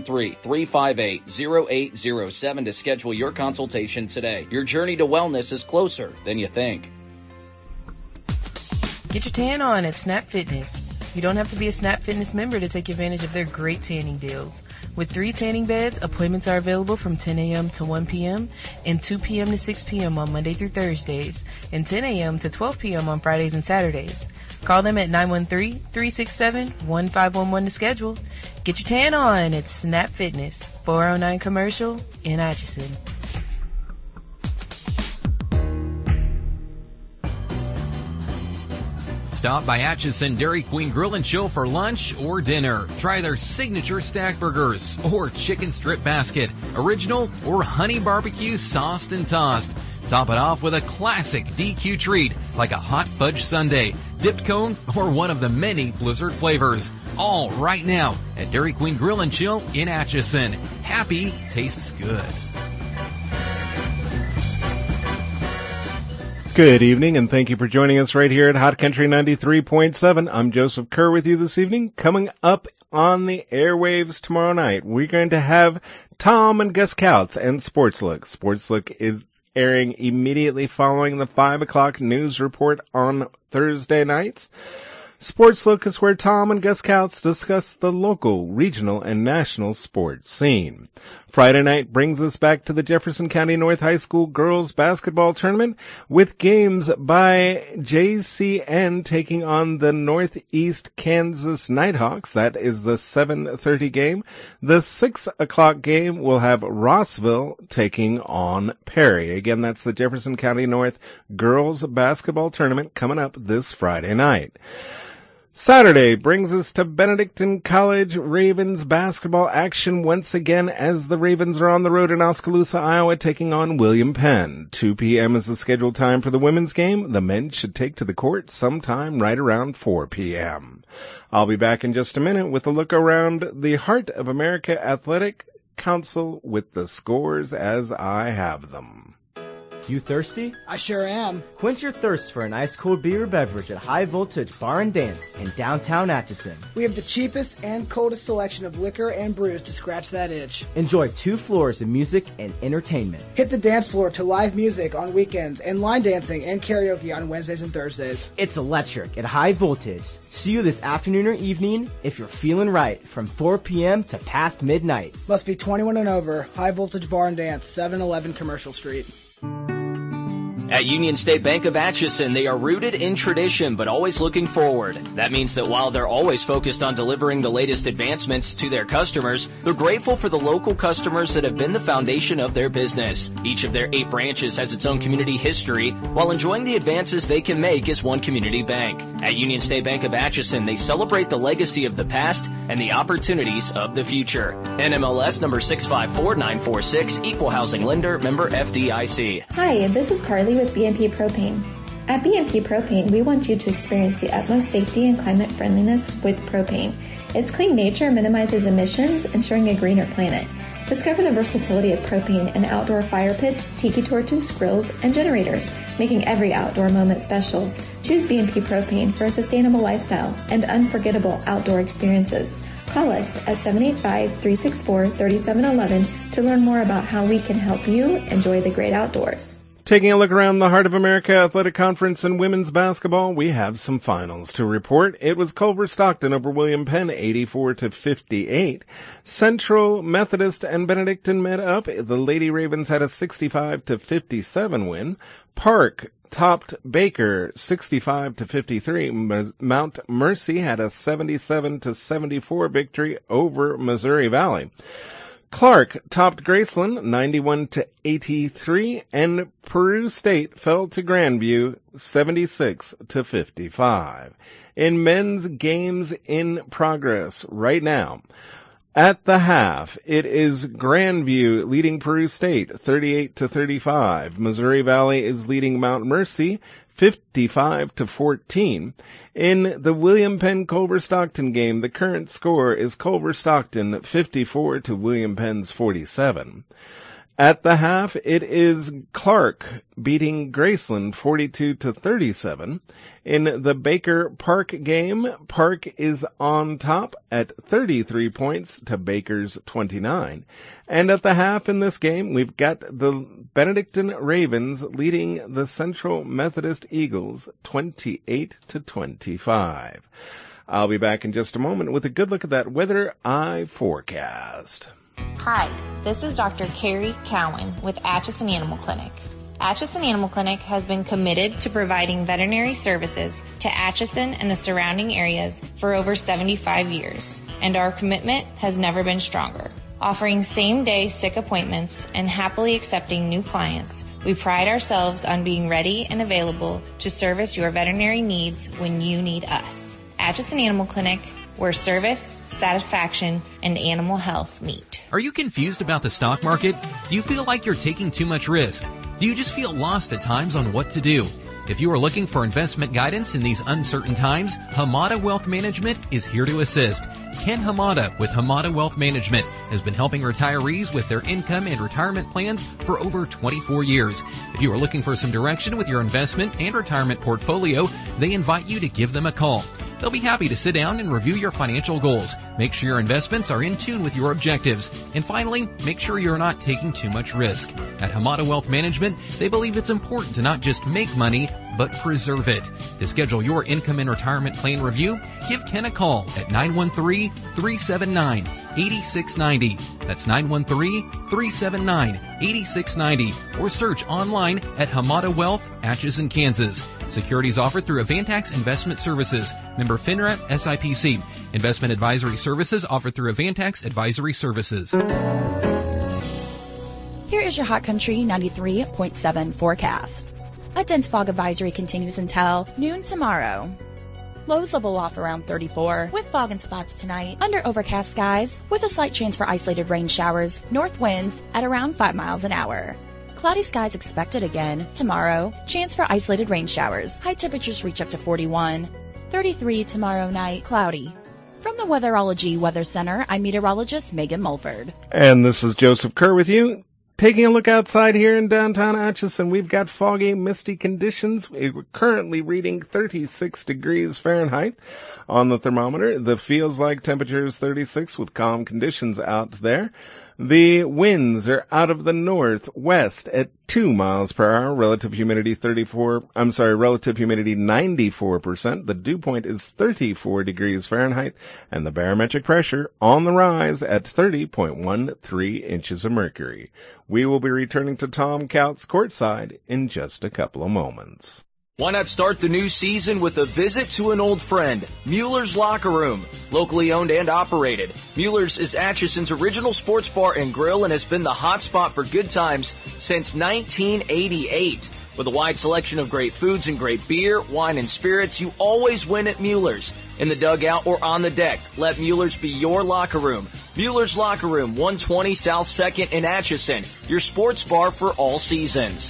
913-358-0807 to schedule your consultation today. Your journey to wellness is closer than you think. Get your tan on at Snap Fitness. You don't have to be a Snap Fitness member to take advantage of their great tanning deals. With 3 tanning beds, appointments are available from 10 a.m. to 1 p.m. and 2 p.m. to 6 p.m. on Monday through Thursdays, and 10 a.m. to 12 p.m. on Fridays and Saturdays. Call them at 913-367-1511 to schedule. Get your tan on at Snap Fitness, 409 Commercial in Atchison. Stop by Atchison Dairy Queen Grill and Chill for lunch or dinner. Try their signature stack burgers or chicken strip basket, original or honey barbecue sauced and tossed. Top it off with a classic DQ treat like a hot fudge sundae, dipped cone, or one of the many Blizzard flavors. All right now at Dairy Queen Grill and Chill in Atchison. Happy tastes good. Good evening, and thank you for joining us right here at Hot Country 93.7. I'm Joseph Kerr with you this evening. Coming up on the airwaves tomorrow night, we're going to have Tom and Gus Kautz and Sports Look. Sports Look is airing immediately following the 5 o'clock news report on Thursday nights. Sports Look is where Tom and Gus Kautz discuss the local, regional, and national sports scene. Friday night brings us back to the Jefferson County North High School girls basketball tournament with games by JCN taking on the Northeast Kansas Nighthawks. That is the 7:30 game. The 6 o'clock game will have Rossville taking on Perry. Again, that's the Jefferson County North girls basketball tournament coming up this Friday night. Saturday brings us to Benedictine College Ravens basketball action once again as the Ravens are on the road in Oskaloosa, Iowa, taking on William Penn. 2 p.m. is the scheduled time for the women's game. The men should take to the court sometime right around 4 p.m. I'll be back in just a minute with a look around the Heart of America Athletic Council with the scores as I have them. You thirsty? I sure am. Quench your thirst for an ice-cold beer or beverage at High Voltage Bar and Dance in downtown Atchison. We have the cheapest and coldest selection of liquor and brews to scratch that itch. Enjoy 2 floors of music and entertainment. Hit the dance floor to live music on weekends and line dancing and karaoke on Wednesdays and Thursdays. It's electric at High Voltage. See you this afternoon or evening if you're feeling right from 4 p.m. to past midnight. Must be 21 and over. High Voltage Bar and Dance, 711 Commercial Street. At Union State Bank of Atchison, they are rooted in tradition but always looking forward. That means that while they're always focused on delivering the latest advancements to their customers, they're grateful for the local customers that have been the foundation of their business. Each of their 8 branches has its own community history, while enjoying the advances they can make as one community bank. At Union State Bank of Atchison, they celebrate the legacy of the past and the opportunities of the future. NMLS number 654946, Equal Housing Lender, member FDIC. Hi, this is Carly with BNP Propane. At BNP Propane, we want you to experience the utmost safety and climate friendliness with propane. Its clean nature minimizes emissions, ensuring a greener planet. Discover the versatility of propane in outdoor fire pits, tiki torches, grills, and generators, making every outdoor moment special. Choose BNP Propane for a sustainable lifestyle and unforgettable outdoor experiences. Call us at 785-364-3711 to learn more about how we can help you enjoy the great outdoors. Taking a look around the Heart of America Athletic Conference in women's basketball, we have some finals to report. It was Culver Stockton over William Penn, 84-58. Central Methodist and Benedictine met up. The Lady Ravens had a 65-57 win. Park topped Baker 65-53. Mount Mercy had a 77-74 victory over Missouri Valley. Clark topped Graceland 91-83, and Peru State fell to Grandview 76-55. In men's games in progress right now, at the half, it is Grandview leading Peru State 38-35. Missouri Valley is leading Mount Mercy 55-14. In the William Penn Culver Stockton game, the current score is Culver Stockton 54 to William Penn's 47. At the half, it is Clark beating Graceland 42-37. In the Baker Park game, Park is on top at 33 points to Baker's 29. And at the half in this game, we've got the Benedictine Ravens leading the Central Methodist Eagles 28-25. I'll be back in just a moment with a good look at that weather eye forecast. Hi, this is Dr. Carrie Cowan with Atchison Animal Clinic. Atchison Animal Clinic has been committed to providing veterinary services to Atchison and the surrounding areas for over 75 years, and our commitment has never been stronger. Offering same-day sick appointments and happily accepting new clients, we pride ourselves on being ready and available to service your veterinary needs when you need us. Atchison Animal Clinic, where service, satisfaction, and animal health meet. Are you confused about the stock market? Do you feel like you're taking too much risk? Do you just feel lost at times on what to do? If you are looking for investment guidance in these uncertain times, Hamada Wealth Management is here to assist. Ken Hamada with Hamada Wealth Management has been helping retirees with their income and retirement plans for over 24 years. If you are looking for some direction with your investment and retirement portfolio, they invite you to give them a call. They'll be happy to sit down and review your financial goals, make sure your investments are in tune with your objectives, and finally, make sure you're not taking too much risk. At Hamada Wealth Management, they believe it's important to not just make money, but preserve it. To schedule your income and retirement plan review, give Ken a call at 913-379-8690. That's 913-379-8690. Or search online at Hamada Wealth, Atchison, Kansas. Securities offered through Avantax Investment Services. Member FINRA SIPC. Investment advisory services offered through Avantax Advisory Services. Here is your Hot Country 93.7 forecast. A dense fog advisory continues until noon tomorrow. Lows level off around 34, with fog in spots tonight, under overcast skies, with a slight chance for isolated rain showers, north winds at around 5 miles an hour. Cloudy skies expected again tomorrow, chance for isolated rain showers. High temperatures reach up to 41. 33 tomorrow night, cloudy. From the Weatherology Weather Center, I'm meteorologist Megan Mulford. And this is Joseph Kerr with you. Taking a look outside here in downtown Atchison, we've got foggy, misty conditions. We're currently reading 36 degrees Fahrenheit on the thermometer. The feels like temperature is 36 with calm conditions out there. The winds are out of the northwest at 2 miles per hour. Relative humidity 94%. The dew point is 34 degrees Fahrenheit, and the barometric pressure on the rise at 30.13 inches of mercury. We will be returning to Tom Couts courtside in just a couple of moments. Why not start the new season with a visit to an old friend, Mueller's Locker Room. Locally owned and operated, Mueller's is Atchison's original sports bar and grill and has been the hot spot for good times since 1988. With a wide selection of great foods and great beer, wine, and spirits, you always win at Mueller's. In the dugout or on the deck, let Mueller's be your locker room. Mueller's Locker Room, 120 South 2nd in Atchison, your sports bar for all seasons.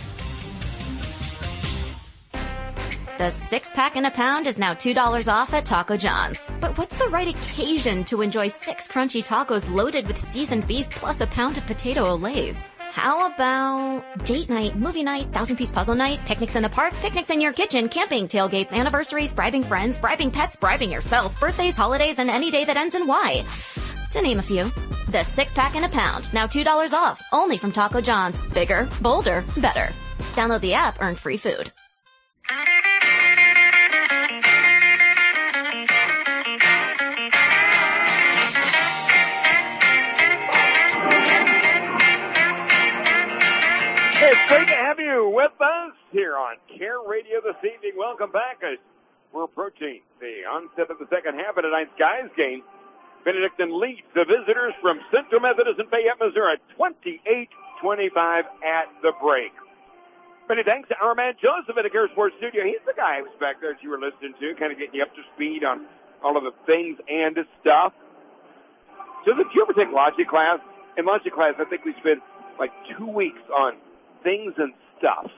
The 6-pack and a pound is now $2 off at Taco John's. But what's the right occasion to enjoy 6 crunchy tacos loaded with seasoned beef plus a pound of potato olays? How about date night, movie night, 1,000-piece puzzle night, picnics in the park, picnics in your kitchen, camping, tailgates, anniversaries, bribing friends, bribing pets, bribing yourself, birthdays, holidays, and any day that ends in Y, to name a few. The 6-pack and a pound, now $2 off, only from Taco John's. Bigger, bolder, better. Download the app, earn free food. It's great to have you with us here on Care Radio this evening. Welcome back as we're approaching the onset of the second half of tonight's guys game. Benedictine leads the visitors from Central Methodist in Fayette, Missouri, 28-25 at the break. Many thanks to our man Joseph at the Care Sports Studio. He's the guy who's back there that you were listening to, kind of getting you up to speed on all of the things and stuff. Joseph, did you ever take logic class? In logic class, I think we spent like 2 weeks on things and stuff.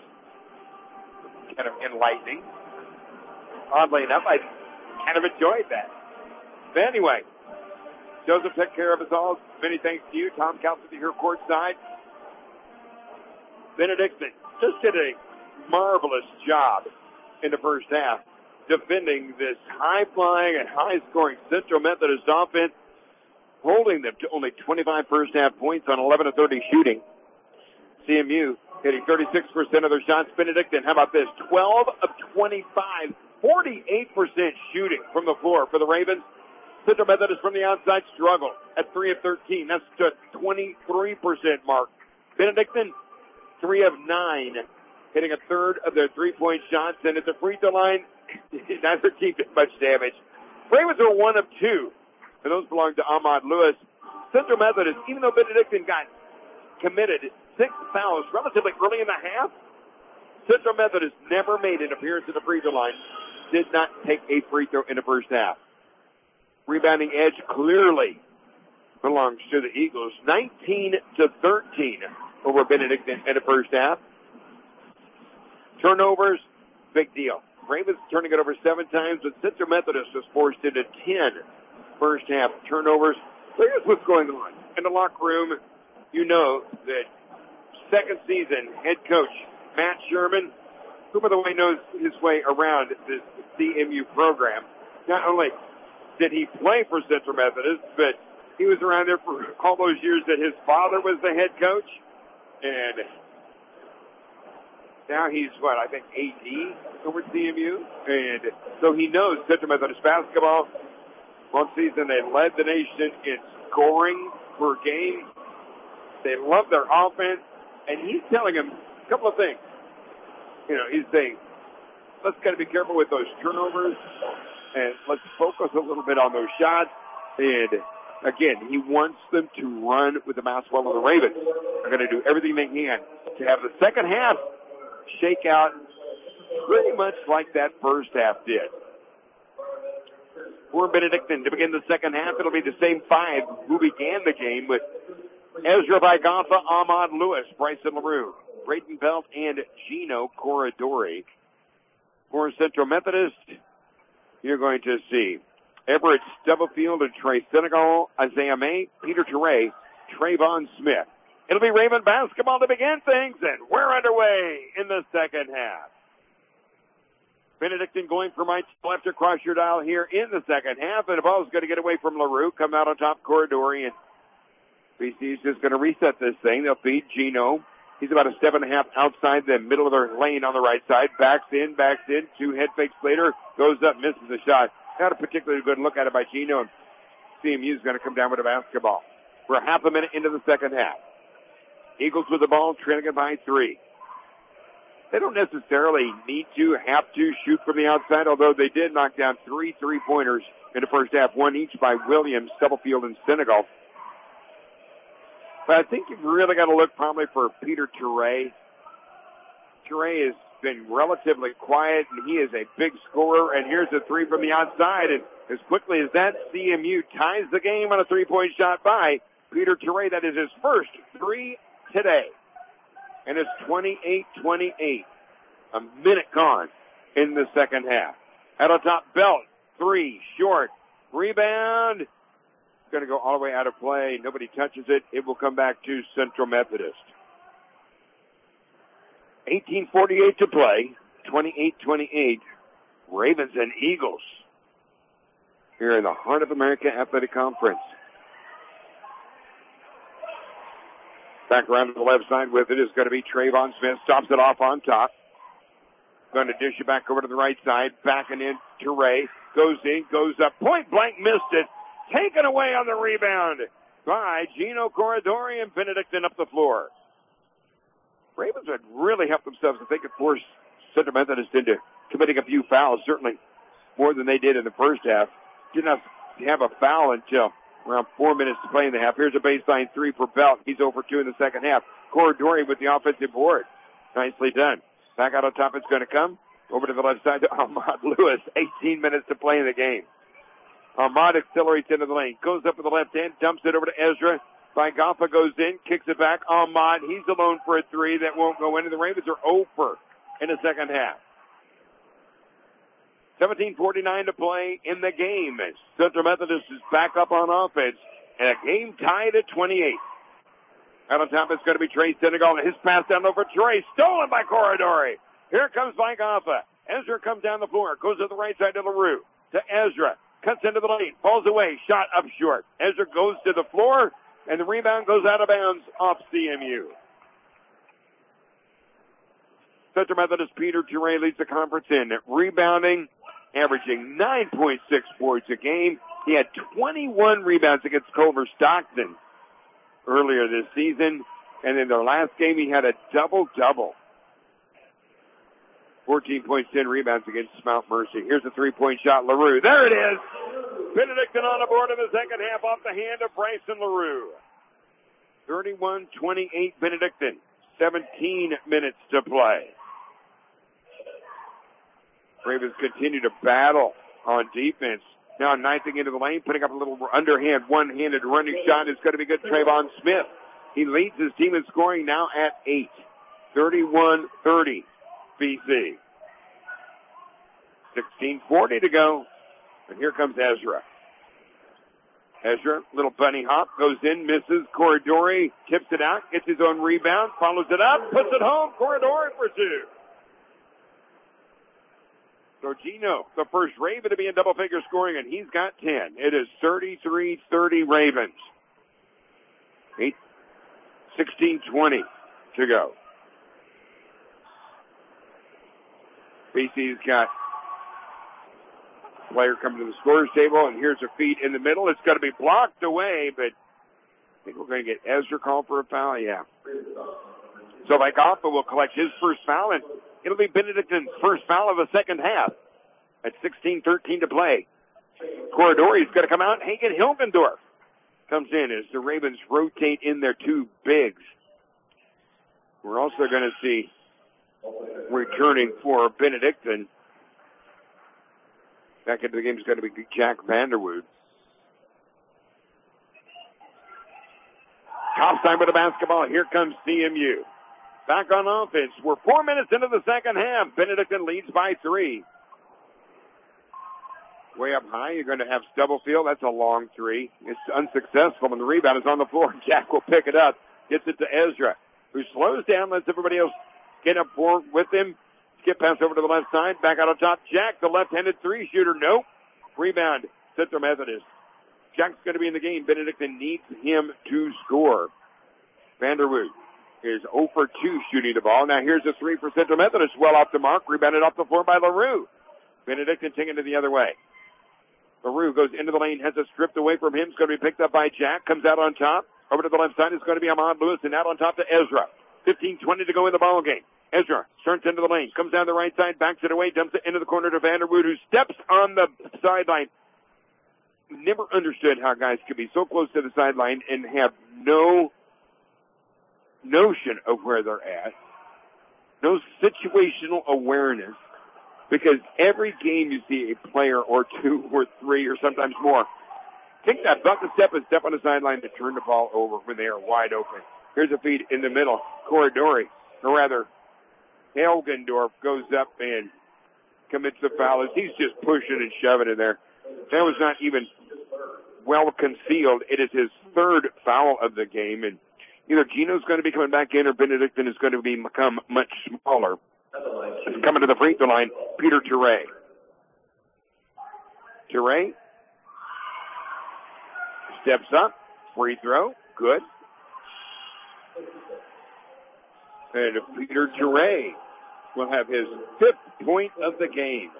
Kind of enlightening. Oddly enough, I kind of enjoyed that. But anyway, Joseph took care of us all. Many thanks to you. Tom Calvin here courtside. Benedictine just did a marvelous job in the first half defending this high-flying and high-scoring Central Methodist offense, holding them to only 25 first-half points on 11 of 30 shooting. CMU hitting 36% of their shots. Benedictine, how about this? 12 of 25, 48% shooting from the floor for the Ravens. Central Methodist from the outside struggled at 3 of 13. That's the 23% mark. Benedictine, 3 of 9, hitting a third of their three-point shots. And at the free throw line, neither team did much damage. Ravens are 1 of 2, and those belong to Ahmad Lewis. Central Methodist, even though Benedictine got committed 6 fouls relatively early in the half, Central Methodist never made an appearance at the free throw line, did not take a free throw in the first half. Rebounding edge clearly belongs to the Eagles, 19-13 over Benedictine in the first half. Turnovers, big deal. Ravens turning it over 7 times, but Central Methodist was forced into 10 first half turnovers. So here's what's going on. In the locker room, you know that second season head coach Matt Sherman, who by the way knows his way around this CMU program, not only did he play for Central Methodist, but he was around there for all those years that his father was the head coach. And now he's, I think AD over at CMU. And so he knows Central Methodist basketball. One season they led the nation in scoring per game. They love their offense. And he's telling him a couple of things. You know, he's saying, let's kind of be careful with those turnovers. And let's focus a little bit on those shots. And again, he wants them to run with the basketball, and the Ravens are going to do everything they can to have the second half shake out pretty much like that first half did. For Benedictine to begin the second half, it'll be the same 5 who began the game with Ezra Vigotha, Ahmad Lewis, Bryson LaRue, Braden Belt, and Gino Corridori. For Central Methodist, you're going to see Everett Stubblefield and Trey Senegal, Isaiah May, Peter Teray, Trayvon Smith. It'll be Raven basketball to begin things, and we're underway in the second half. Benedictine going from right to left across your dial here in the second half, and the ball's going to get away from LaRue, come out on top Corridori, and BC's just going to reset this thing. They'll feed Gino. He's about a step and a half outside the middle of their lane on the right side. Backs in, 2 head fakes later, goes up, misses the shot. Not a particularly good look at it by Gino. CMU's going to come down with a basketball. We're half a minute into the second half. Eagles with the ball, trailing it by 3. They don't necessarily have to shoot from the outside, although they did knock down 3 3-pointers in the first half, 1 each by Williams, Stubblefield, and Senegal. But I think you've really got to look probably for Peter Teray. Ture has been relatively quiet, and he is a big scorer. And here's a three from the outside. And as quickly as that, CMU ties the game on a three-point shot by Peter Ture. That is his first three today. And it's 28-28. A minute gone in the second half. Out on top, Belt. Three, short. Rebound. Going to go all the way out of play. Nobody touches it. It will come back to Central Methodist. 18:48 to play. 28-28. Ravens and Eagles here in the Heart of America Athletic Conference. Back around to the left side with it is going to be Trayvon Smith. Stops it off on top. Going to dish it back over to the right side. Backing in to Ray. Goes in, goes up. Point blank, missed it. Taken away on the rebound by Gino Corridori and Benedictine up the floor. Ravens would really help themselves if they could force Central Methodist into committing a few fouls. Certainly more than they did in the first half. Didn't have a foul until around 4 minutes to play in the half. Here's a baseline three for Belt. He's over 2 in the second half. Corridori with the offensive board. Nicely done. Back out on top, it's going to come. Over to the left side to Ahmad Lewis. 18 minutes to play in the game. Ahmad accelerates into the lane. Goes up with the left hand. Dumps it over to Ezra. Vaigapa goes in. Kicks it back. Ahmad, he's alone for a three. That won't go in. And the Ravens are over in the second half. 17:49 to play in the game. Central Methodist is back up on offense. And a game tied at 28. Out on top, it's going to be Trey Senegal. His pass down over Trey. Stolen by Corridori. Here comes Vaigapa. Ezra comes down the floor. Goes to the right side to LaRue. To Ezra. Cuts into the lane. Falls away. Shot up short. Ezra goes to the floor. And the rebound goes out of bounds off CMU. Central Methodist Peter Ture leads the conference in at rebounding, averaging 9.6 points a game. He had 21 rebounds against Culver Stockton earlier this season. And in their last game, he had a double-double. 14 points, 10 rebounds against Mount Mercy. Here's a three-point shot. LaRue. There it is. Benedictine on the board in the second half off the hand of Bryson LaRue. 31-28 Benedictine. 17 minutes to play. Ravens continue to battle on defense. Now knifing into the lane, putting up a little underhand, one-handed running shot. Is going to be good. Trayvon Smith. He leads his team in scoring now at 8. 31-30 BC. 16:40 to go. And here comes Ezra. Ezra, little bunny hop, goes in, misses. Corridori tips it out, gets his own rebound, follows it up, puts it home. Corridori for two. So Gino, the first Raven to be in double-figure scoring, and he's got 10. It is 33-30 Ravens. 16:20 to go. BC's got a player coming to the scorer's table, and here's a feed in the middle. It's going to be blocked away, but I think we're going to get Ezra called for a foul. Yeah. So Vaigapa will collect his first foul, and it'll be Benedictine's first foul of the second half at 16:13 to play. Corridori is going to come out. Hagen Hilgendorf comes in as the Ravens rotate in their two bigs. We're also going to see returning for Benedictine. Back into the game is going to be Jack Vanderwood. Topside with the basketball. Here comes CMU. Back on offense. We're 4 minutes into the second half. Benedictine leads by 3. Way up high. You're going to have Stubblefield. That's a long three. It's unsuccessful, and the rebound is on the floor. Jack will pick it up. Gets it to Ezra, who slows down, lets everybody else get up forward with him. Skip pass over to the left side. Back out on top. Jack, the left-handed three-shooter. Nope. Rebound. Central Methodist. Jack's going to be in the game. Benedictine needs him to score. Vanderwood is 0 for 2 shooting the ball. Now here's a three for Central Methodist. Well off the mark. Rebounded off the floor by LaRue. Benedictine taking it the other way. LaRue goes into the lane. Has it stripped away from him. It's going to be picked up by Jack. Comes out on top. Over to the left side is going to be Ahmad Lewis. And out on top to Ezra. 15:20 to go in the ball game. Ezra turns into the lane, comes down the right side, backs it away, dumps it into the corner to Vanderwood, who steps on the sideline. Never understood how guys could be so close to the sideline and have no notion of where they're at. no situational awareness, because every game you see a player or two or three or sometimes more take that bucket step and step on the sideline to turn the ball over when they are wide open. Here's a feed in the middle. Corridori, or rather, Helgendorf goes up and commits the foul as he's just pushing and shoving in there. That was not even well concealed. It is his third foul of the game, and either Gino's going to be coming back in or Benedictine is going to become much smaller. Coming to the free throw line, Peter Toure. Toure steps up, free throw, good. And Peter Toure will have his 5th point of the game.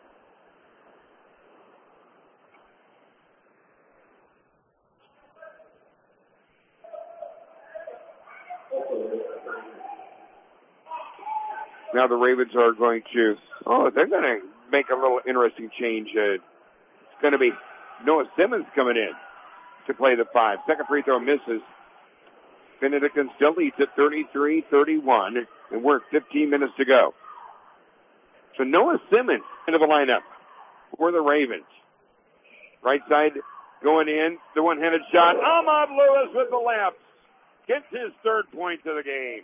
Now the Ravens are going to, they're going to make a little interesting change. It's going to be Noah Simmons coming in to play the 5. Second free throw misses. Benedictine still leads at 33-31, and we're at 15 minutes to go. So Noah Simmons into the lineup for the Ravens. Right side going in, the one-handed shot. Ahmad Lewis with the left. Gets his 3rd point of the game.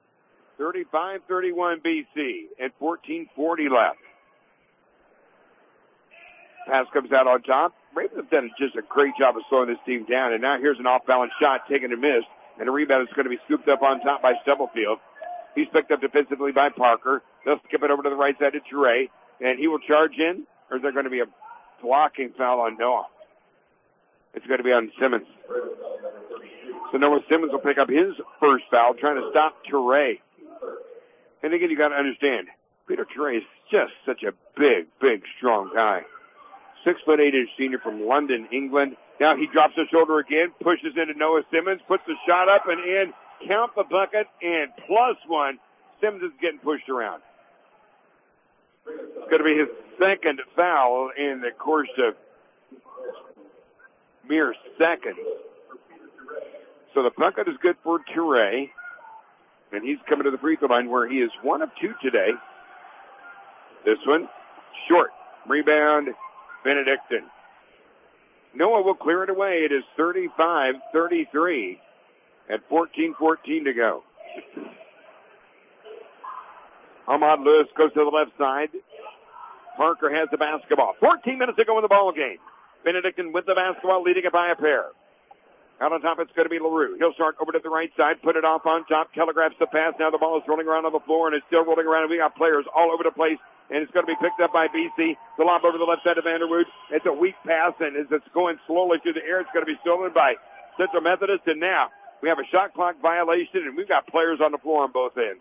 35-31 BC and 14:40 left. Pass comes out on top. Ravens have done just a great job of slowing this team down, and now here's an off-balance shot taken and missed, and a rebound is going to be scooped up on top by Stubblefield. He's picked up defensively by Parker. They'll skip it over to the right side to Toure, and he will charge in, or is there going to be a blocking foul on Noah? It's going to be on Simmons. So Noah Simmons will pick up his first foul, trying to stop Toure. And again, you got to understand, Peter Toure is just such a big, strong guy. 6'8" senior from London, England. Now he drops his shoulder again, pushes into Noah Simmons, puts the shot up and in. Count the bucket and +1. Simmons is getting pushed around. It's going to be his 2nd foul in the course of mere seconds. So the bucket is good for Toure. And he's coming to the free throw line where he is 1 of 2 today. This one, short. Rebound, Benedictine. Noah will clear it away. It is 35-33 at 14:14 to go. Ahmad Lewis goes to the left side. Parker has the basketball. 14 minutes to go in the ball game. Benedictine with the basketball, leading it by a pair. Out on top, it's going to be LaRue. He'll start over to the right side, put it off on top, telegraphs the pass. Now the ball is rolling around on the floor, and it's still rolling around. And we got players all over the place, and it's going to be picked up by BC. The lob over the left side of Vanderwood. It's a weak pass, and as it's going slowly through the air, it's going to be stolen by Central Methodist. And now we have a shot clock violation, and we've got players on the floor on both ends.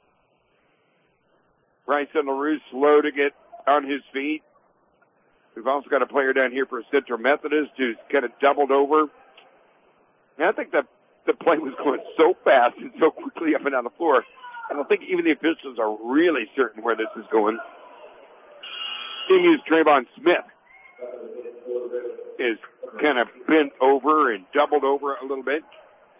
Bryson LaRue slow to get on his feet. We've also got a player down here for Central Methodist who's kind of doubled over. And I think that the play was going so fast and so quickly up and down the floor, I don't think even the officials are really certain where this is going. Team Trayvon Smith is kind of bent over and doubled over a little bit.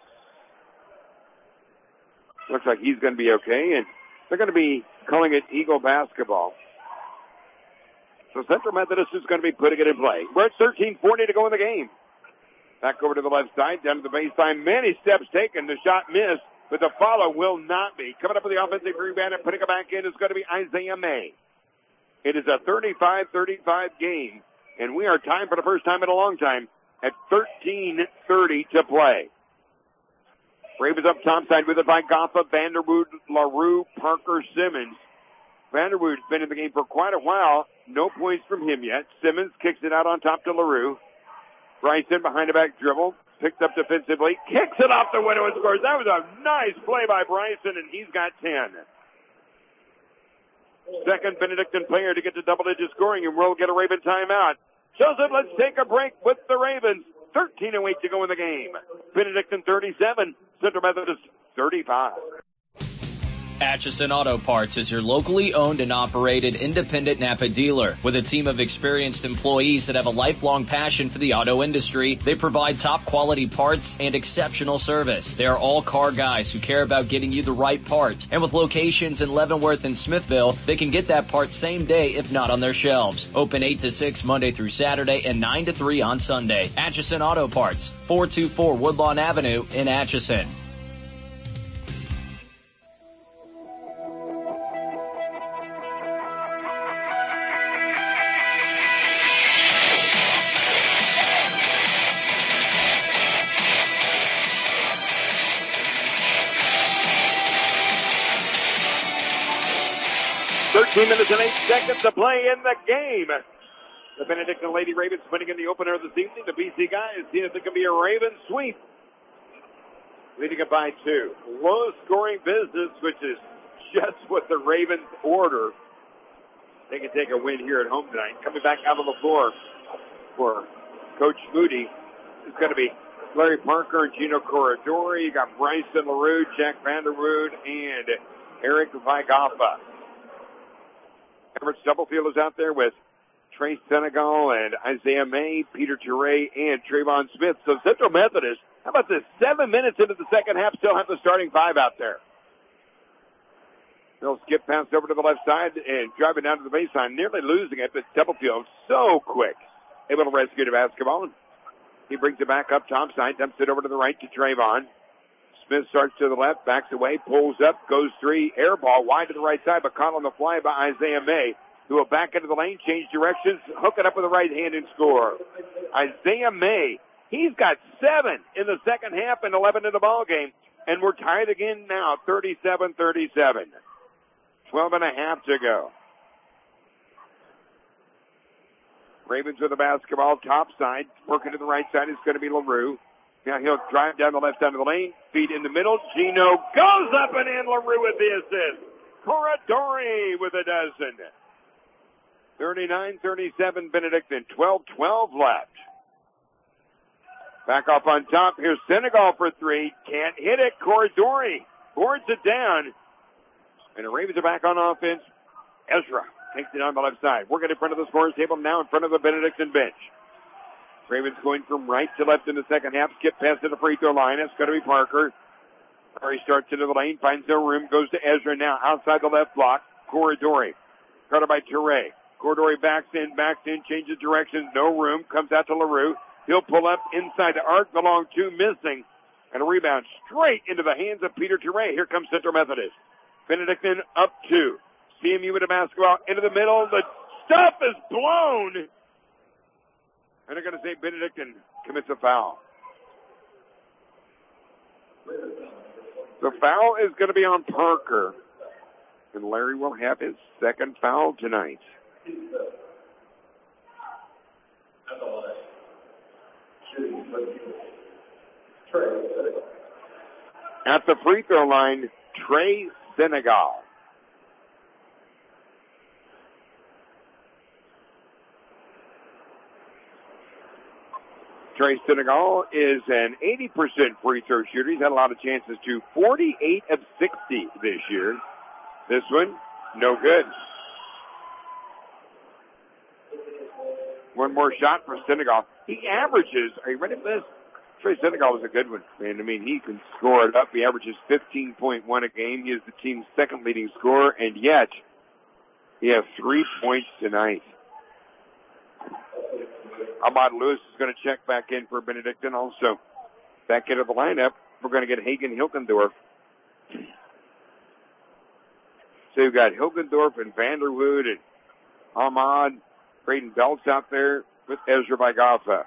Looks like he's going to be okay, and they're going to be calling it Eagle basketball. So Central Methodist is going to be putting it in play. We're at 13:40 to go in the game. Back over to the left side, down to the baseline. Many steps taken. The shot missed, but the follow will not be. Coming up with the offensive rebound and putting it back in is going to be Isaiah May. It is a 35-35 game, and we are tied for the first time in a long time at 13:30 to play. Ravens up top side with it by Goffa, Vanderwood, LaRue, Parker, Simmons. Vanderwood's been in the game for quite a while. No points from him yet. Simmons kicks it out on top to LaRue. Bryson behind the back dribble, picked up defensively, kicks it off the window and scores. That was a nice play by Bryson, and he's got 10. Second Benedictine player to get to double-digit scoring, and we'll get a Raven timeout. Joseph, let's take a break with the Ravens. 13:08 to go in the game. Benedictine 37, Central Methodist 35. Atchison Auto Parts is your locally owned and operated independent Napa dealer. With a team of experienced employees that have a lifelong passion for the auto industry, they provide top quality parts and exceptional service. They are all car guys who care about getting you the right part. And with locations in Leavenworth and Smithville, they can get that part same day if not on their shelves. Open 8 to 6 Monday through Saturday and 9 to 3 on Sunday. Atchison Auto Parts, 424 Woodlawn Avenue in Atchison. 13 minutes and 8 seconds to play in the game. The Benedictine Lady Ravens winning in the opener this evening. The BC guys see if it can be a Raven sweep. Leading it by 2. Low-scoring business, which is just what the Ravens order. They can take a win here at home tonight. Coming back out on the floor for Coach Moody is going to be Larry Parker and Gino Corridori. You got Bryson LaRue, Jack Vanderwood, and Eric Vigaffa. Everett Stubblefield is out there with Trey Senegal and Isaiah May, Peter Toure, and Trayvon Smith. So Central Methodist, how about this? 7 minutes into the second half, still have the starting 5 out there. They'll skip pass over to the left side and driving down to the baseline, nearly losing it, but Stubblefield so quick, able to rescue the basketball. He brings it back up top side, dumps it over to the right to Trayvon. Smith starts to the left, backs away, pulls up, goes 3, air ball wide to the right side, but caught on the fly by Isaiah May, who will back into the lane, change directions, hook it up with the right hand and score. Isaiah May, he's got 7 in the second half and 11 in the ball game, and we're tied again now, 37-37. 12 and a half to go. Ravens with the basketball, top side, working to the right side is going to be LaRue. Now he'll drive down the left side of the lane, feed in the middle. Gino goes up and in. LaRue with the assist. Corridori with a dozen. 39-37 Benedictine. 12-12 left. Back off on top. Here's Senegal for 3. Can't hit it. Corridori boards it down. And the Ravens are back on offense. Ezra takes it on the left side. Working in front of the scorer's table now in front of the Benedictine bench. Ravens going from right to left in the second half. Skip past to the free throw line. It's going to be Parker. Murray starts into the lane, finds no room, goes to Ezra now outside the left block. Corridori. Guarded by Toure. Corridori backs in, changes directions, no room, comes out to LaRue. He'll pull up inside the arc, the long 2 missing, and a rebound straight into the hands of Peter Toure. Here comes Central Methodist. Benedictine up 2. CMU with the basketball into the middle. The stuff is blown. And they're going to say Benedictine commits a foul. The foul is going to be on Parker. And Larry will have his second foul tonight. At the free throw line, Trey Senegal. Trey Senegal is an 80% free throw shooter. He's had a lot of chances to. 48 of 60 this year. This one, no good. One more shot for Senegal. He averages, are you ready for this? Trey Senegal was a good one. And I mean, he can score it up. He averages 15.1 a game. He is the team's second leading scorer, and yet he has 3 points tonight. Ahmad Lewis is going to check back in for Benedictine also. Back into the lineup, we're going to get Hagen Hilkendorf. So you've got Hilkendorf and Vanderwood and Ahmad. Braden Belts out there with Ezra Vigaffa.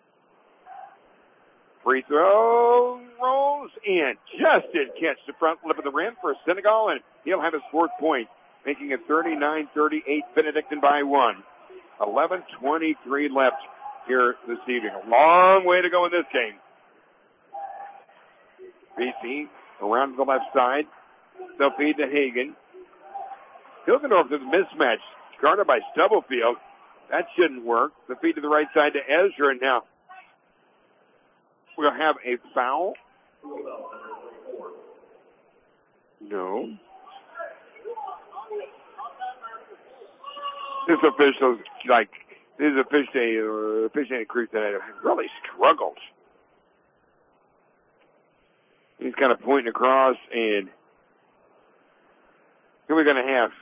Free throw rolls in. Just didn't catch the front lip of the rim for Senegal, and he'll have his 4th point, making it 39-38 Benedictine by 1. 11:23 left here this evening. A long way to go in this game. BC around to the left side. They'll feed to Hagen. Hilgendorf is a mismatch. Guarded by Stubblefield. That shouldn't work. The feed to the right side to Ezra. And now we'll have a foul. No. This official's like, this is officiating crew tonight have really struggled. He's kind of pointing across, and here we're going to have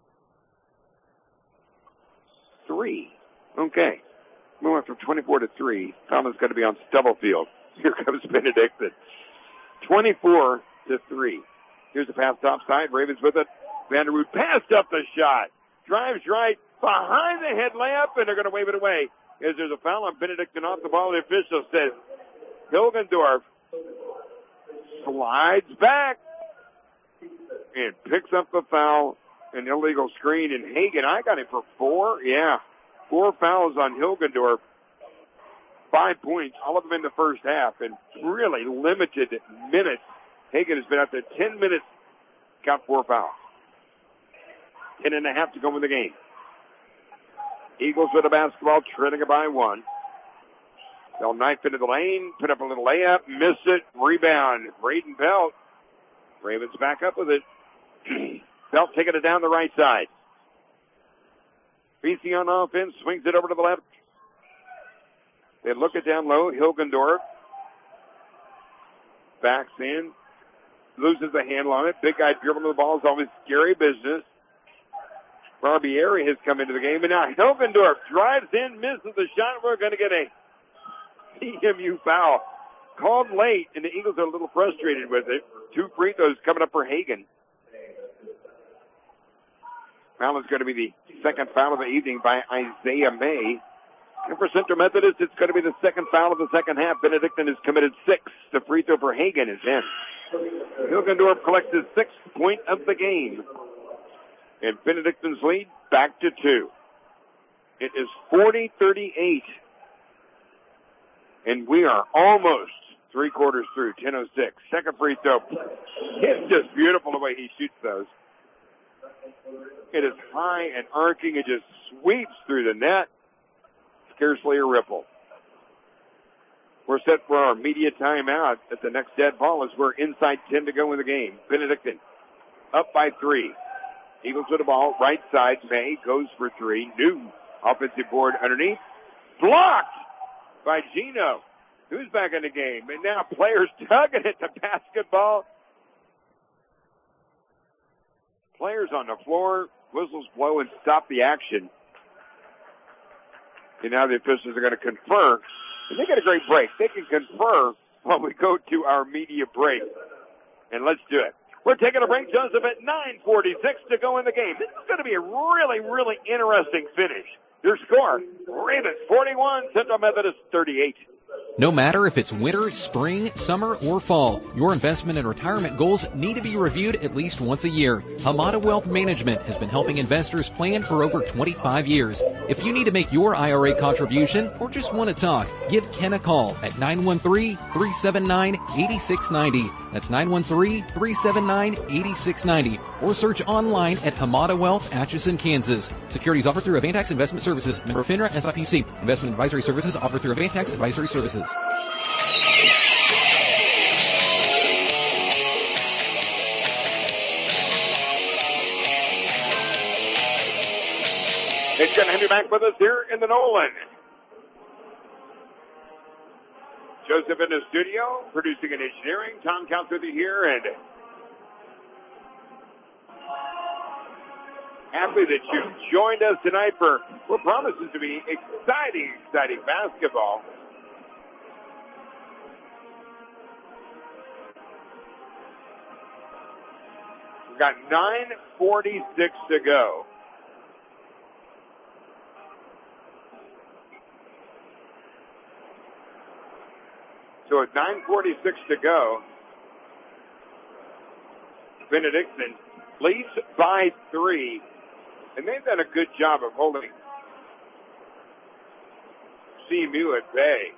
3. Okay. We went from 24 to 3. Thomas going to be on Stubblefield. Here comes Benedictine. 24 to 3. Here's the pass top side. Ravens with it. Vanderwood passed up the shot. Drives right behind the head layup, and they're going to wave it away. As there's a foul on Benedictine off the ball, the official says Hilgendorf slides back and picks up the foul, an illegal screen. And Hagan, I got him for 4. Yeah, 4 fouls on Hilgendorf. 5 points, all of them in the first half, and really limited minutes. Hagan has been out there 10 minutes, got 4 fouls. 10.5 to go in the game. Eagles with the basketball, trailing it by 1. They'll knife into the lane, put up a little layup, miss it, rebound. Braden Belt. Ravens back up with it. Belt taking it down the right side. BC on offense, swings it over to the left. They look it down low. Hilgendorf backs in, loses the handle on it. Big guy dribbling the ball is always scary business. Barbieri has come into the game, and now Hilgendorf drives in, misses the shot. We're going to get a TMU foul called late, and the Eagles are a little frustrated with it. 2 free throws coming up for Hagan. Foul is going to be the second foul of the evening by Isaiah May. And for Central Methodist, it's going to be the second foul of the second half. Benedictine has committed 6. The free throw for Hagan is in. Hilgendorf collects his 6th point of the game. And Benedictine's lead back to 2. It is 40-38. And we are almost 3 quarters through, 10:06. Second free throw. It's just beautiful the way he shoots those. It is high and arcing. It just sweeps through the net. Scarcely a ripple. We're set for our media timeout at the next dead ball as we're inside 10 to go in the game. Benedictine up by 3. Eagles with the ball, right side. May goes for 3. New offensive board underneath. Blocked by Gino, who's back in the game. And now players tugging at the basketball. Players on the floor. Whistles blow and stop the action. And now the officials are going to confer. And they get a great break. They can confer while we go to our media break. And let's do it. We're taking a break, Joseph, at 9:46 to go in the game. This is going to be a really, really interesting finish. Your score, Ravens 41, Central Methodist 38. No matter if it's winter, spring, summer, or fall, your investment and retirement goals need to be reviewed at least once a year. Hamada Wealth Management has been helping investors plan for over 25 years. If you need to make your IRA contribution or just want to talk, give Ken a call at 913-379-8690. That's 913-379-8690. Or search online at Hamada Wealth, Atchison, Kansas. Securities offered through Avantax Investment Services. Member FINRA, SIPC. Investment advisory services offered through Avantax Advisory Services. It's going to have you back with us here in the Nolan. Joseph in the studio, producing and engineering. Tom Counts with you here, and happy that you joined us tonight for what promises to be exciting basketball. We've got 9:46 to go. So at 9:46 to go, Benedictine leads by 3, and they've done a good job of holding CMU at bay.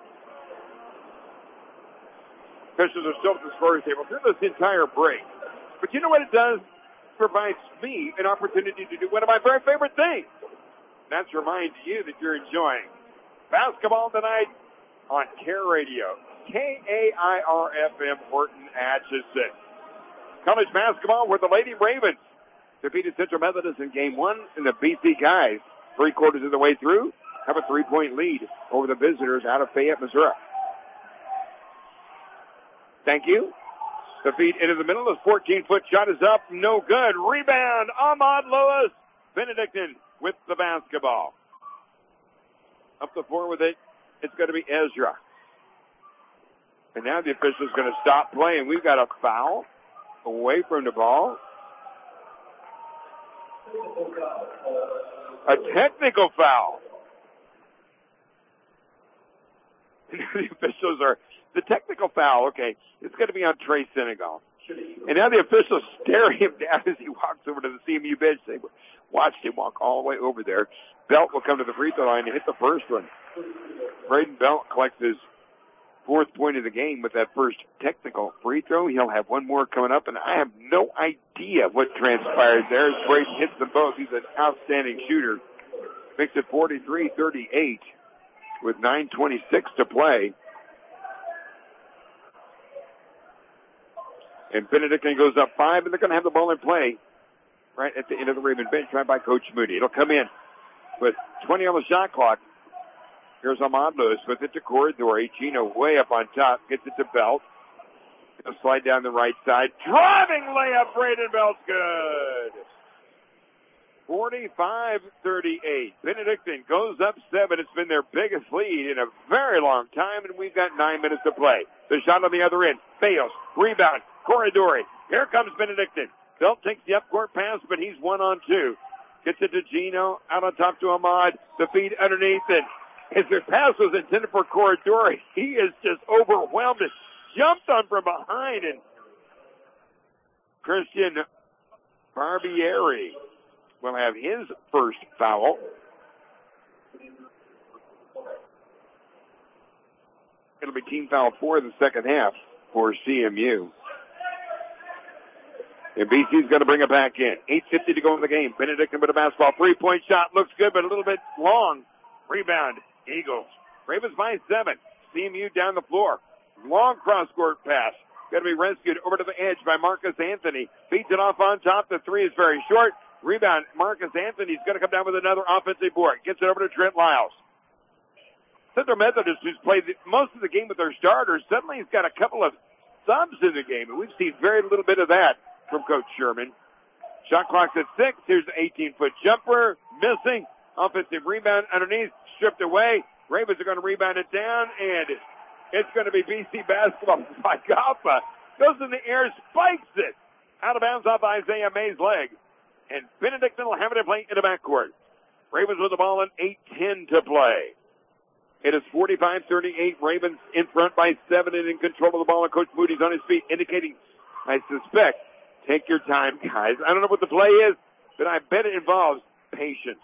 Officials are still at the scorer's table through this entire break. But you know what it does? It provides me an opportunity to do one of my very favorite things. That's remind you that you're enjoying basketball tonight on Care Radio. KAIR-FM Horton, Atchison. College basketball where the Lady Ravens defeated Central Methodist in Game 1, and the BC guys 3/4 of the way through, have a 3-point lead over the visitors out of Fayette, Missouri. Thank you. The feed into the middle. His 14-foot shot is up. No good. Rebound. Ahmad Lewis. Benedictine with the basketball. Up the floor with it. It's going to be Ezra. And now the official's going to stop playing. We've got a foul away from the ball. A technical foul. The officials are, the technical foul, okay, it's going to be on Trey Senegal. And now the officials stare him down as he walks over to the CMU bench. They watched him walk all the way over there. Belt will come to the free throw line and hit the first one. Braden Belt collects his 4th point of the game with that first technical free throw. He'll have one more coming up, and I have no idea what transpired there as Braden hits them both. He's an outstanding shooter. Makes it 43-38 with 9:26 to play. And Benedictine goes up 5, and they're going to have the ball in play right at the end of the Raven bench, right by Coach Moody. It'll come in with 20 on the shot clock. Here's Ahmad Lewis with it to Corridori. Gino way up on top, gets it to Belt. He'll slide down the right side. Driving layup, Braden Belt's good. 45-38. Benedictine goes up 7. It's been their biggest lead in a very long time, and we've got 9 minutes to play. The shot on the other end fails. Rebound, Corridori. Here comes Benedictine. Belt takes the up-court pass, but he's 1-on-2. Gets it to Gino. Out on top to Ahmad. The feed underneath it. As the pass was intended for Corridori, he is just overwhelmed and jumped on from behind. And Christian Barbieri will have his first foul. It'll be team foul 4 in the second half for CMU. And BC's going to bring it back in. 8:50 to go in the game. Benedictine with a basketball. 3-point shot. Looks good, but a little bit long. Rebound. Eagles. Ravens by 7. CMU down the floor. Long cross-court pass. Got to be rescued over to the edge by Marcus Anthony. Feeds it off on top. The 3 is very short. Rebound. Marcus Anthony's going to come down with another offensive board. Gets it over to Trent Lyles. Central Methodist, who's played most of the game with their starters, suddenly he's got a couple of subs in the game, and we've seen very little bit of that from Coach Sherman. Shot clock's at 6. Here's an 18-foot jumper. Missing. Offensive rebound underneath. Stripped away. Ravens are going to rebound it down, and it's going to be BC basketball by Gaffa. Goes in the air, spikes it. Out of bounds off Isaiah May's leg. And Benedictine will have it in play in the backcourt. Ravens with the ball in 8:10 to play. It is 45-38. Ravens in front by 7 and in control of the ball. And Coach Moody's on his feet, indicating, I suspect, take your time, guys. I don't know what the play is, but I bet it involves patience.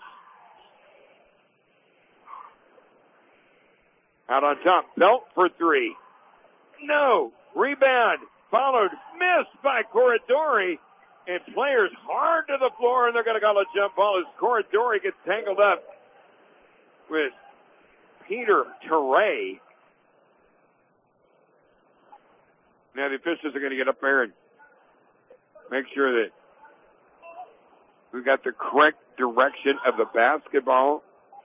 Out on top, Belt for 3. No. Rebound. Followed. Missed by Corridori. And players hard to the floor, and they're going to call a jump ball as Corridori gets tangled up with Peter Teray. Now the officials are going to get up there and make sure that we've got the correct direction of the basketball.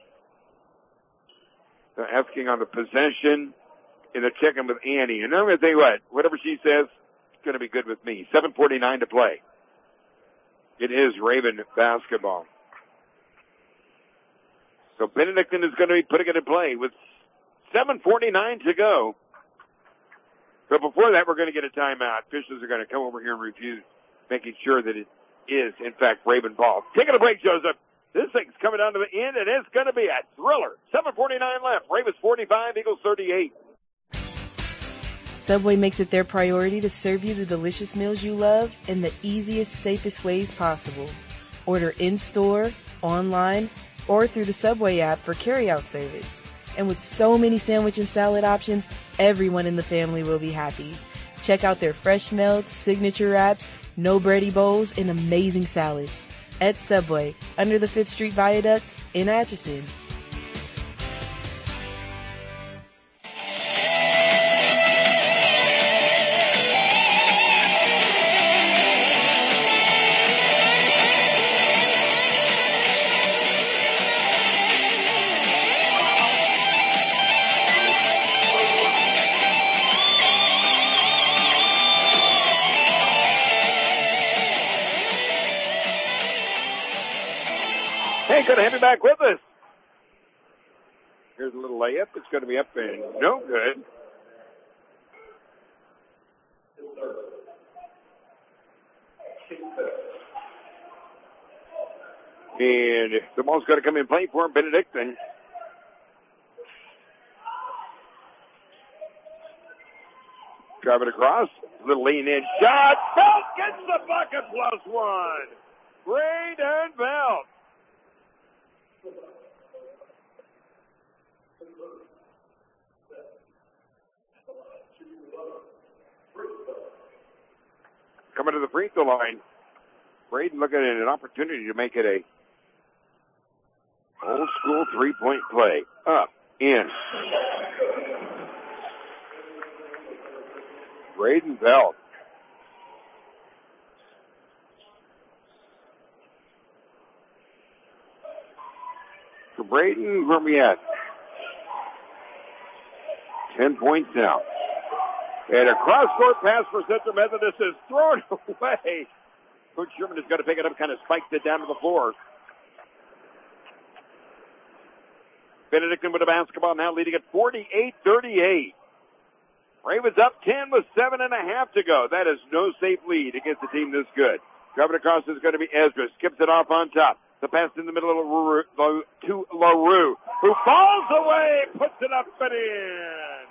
They're asking on the possession, and they're checking with Annie. And I'm going to tell you what, whatever she says, it's going to be good with me. 7:49 to play. It is Raven basketball. So Benedictine is going to be putting it in play with 7:49 to go. But before that, we're going to get a timeout. Officials are going to come over here and review, making sure that it is, in fact, Raven ball. Taking a break, Joseph. This thing's coming down to the end, and it's going to be a thriller. 7:49 left. Ravens 45, Eagles 38. Subway makes it their priority to serve you the delicious meals you love in the easiest, safest ways possible. Order in-store, online, or through the Subway app for carryout service. And with so many sandwich and salad options, everyone in the family will be happy. Check out their fresh melts, signature wraps, no bready bowls, and amazing salads. At Subway, under the 5th Street Viaduct in Atchison. Great, good to have you back with us. Here's a little layup. It's going to be up and no good. And the ball's going to come in play for Benedictine. Drive it across. Little lean in shot. Belt gets the bucket plus one. Braden Belt. Coming to the free throw line. Braden looking at an opportunity to make it a old school three-point play. Up, in. Braden Belt. For Braden, where are we at? 10 points now. And a cross-court pass for Central Methodist is thrown away. Coach Sherman is going to pick it up, kind of spiked it down to the floor. Benedictine with a basketball now leading at 48-38. Ravens up 10 with 7.5 to go. That is no safe lead against a team this good. Driving across is going to be Ezra. Skips it off on top. The pass in the middle of to LaRue, who falls away, puts it up and in.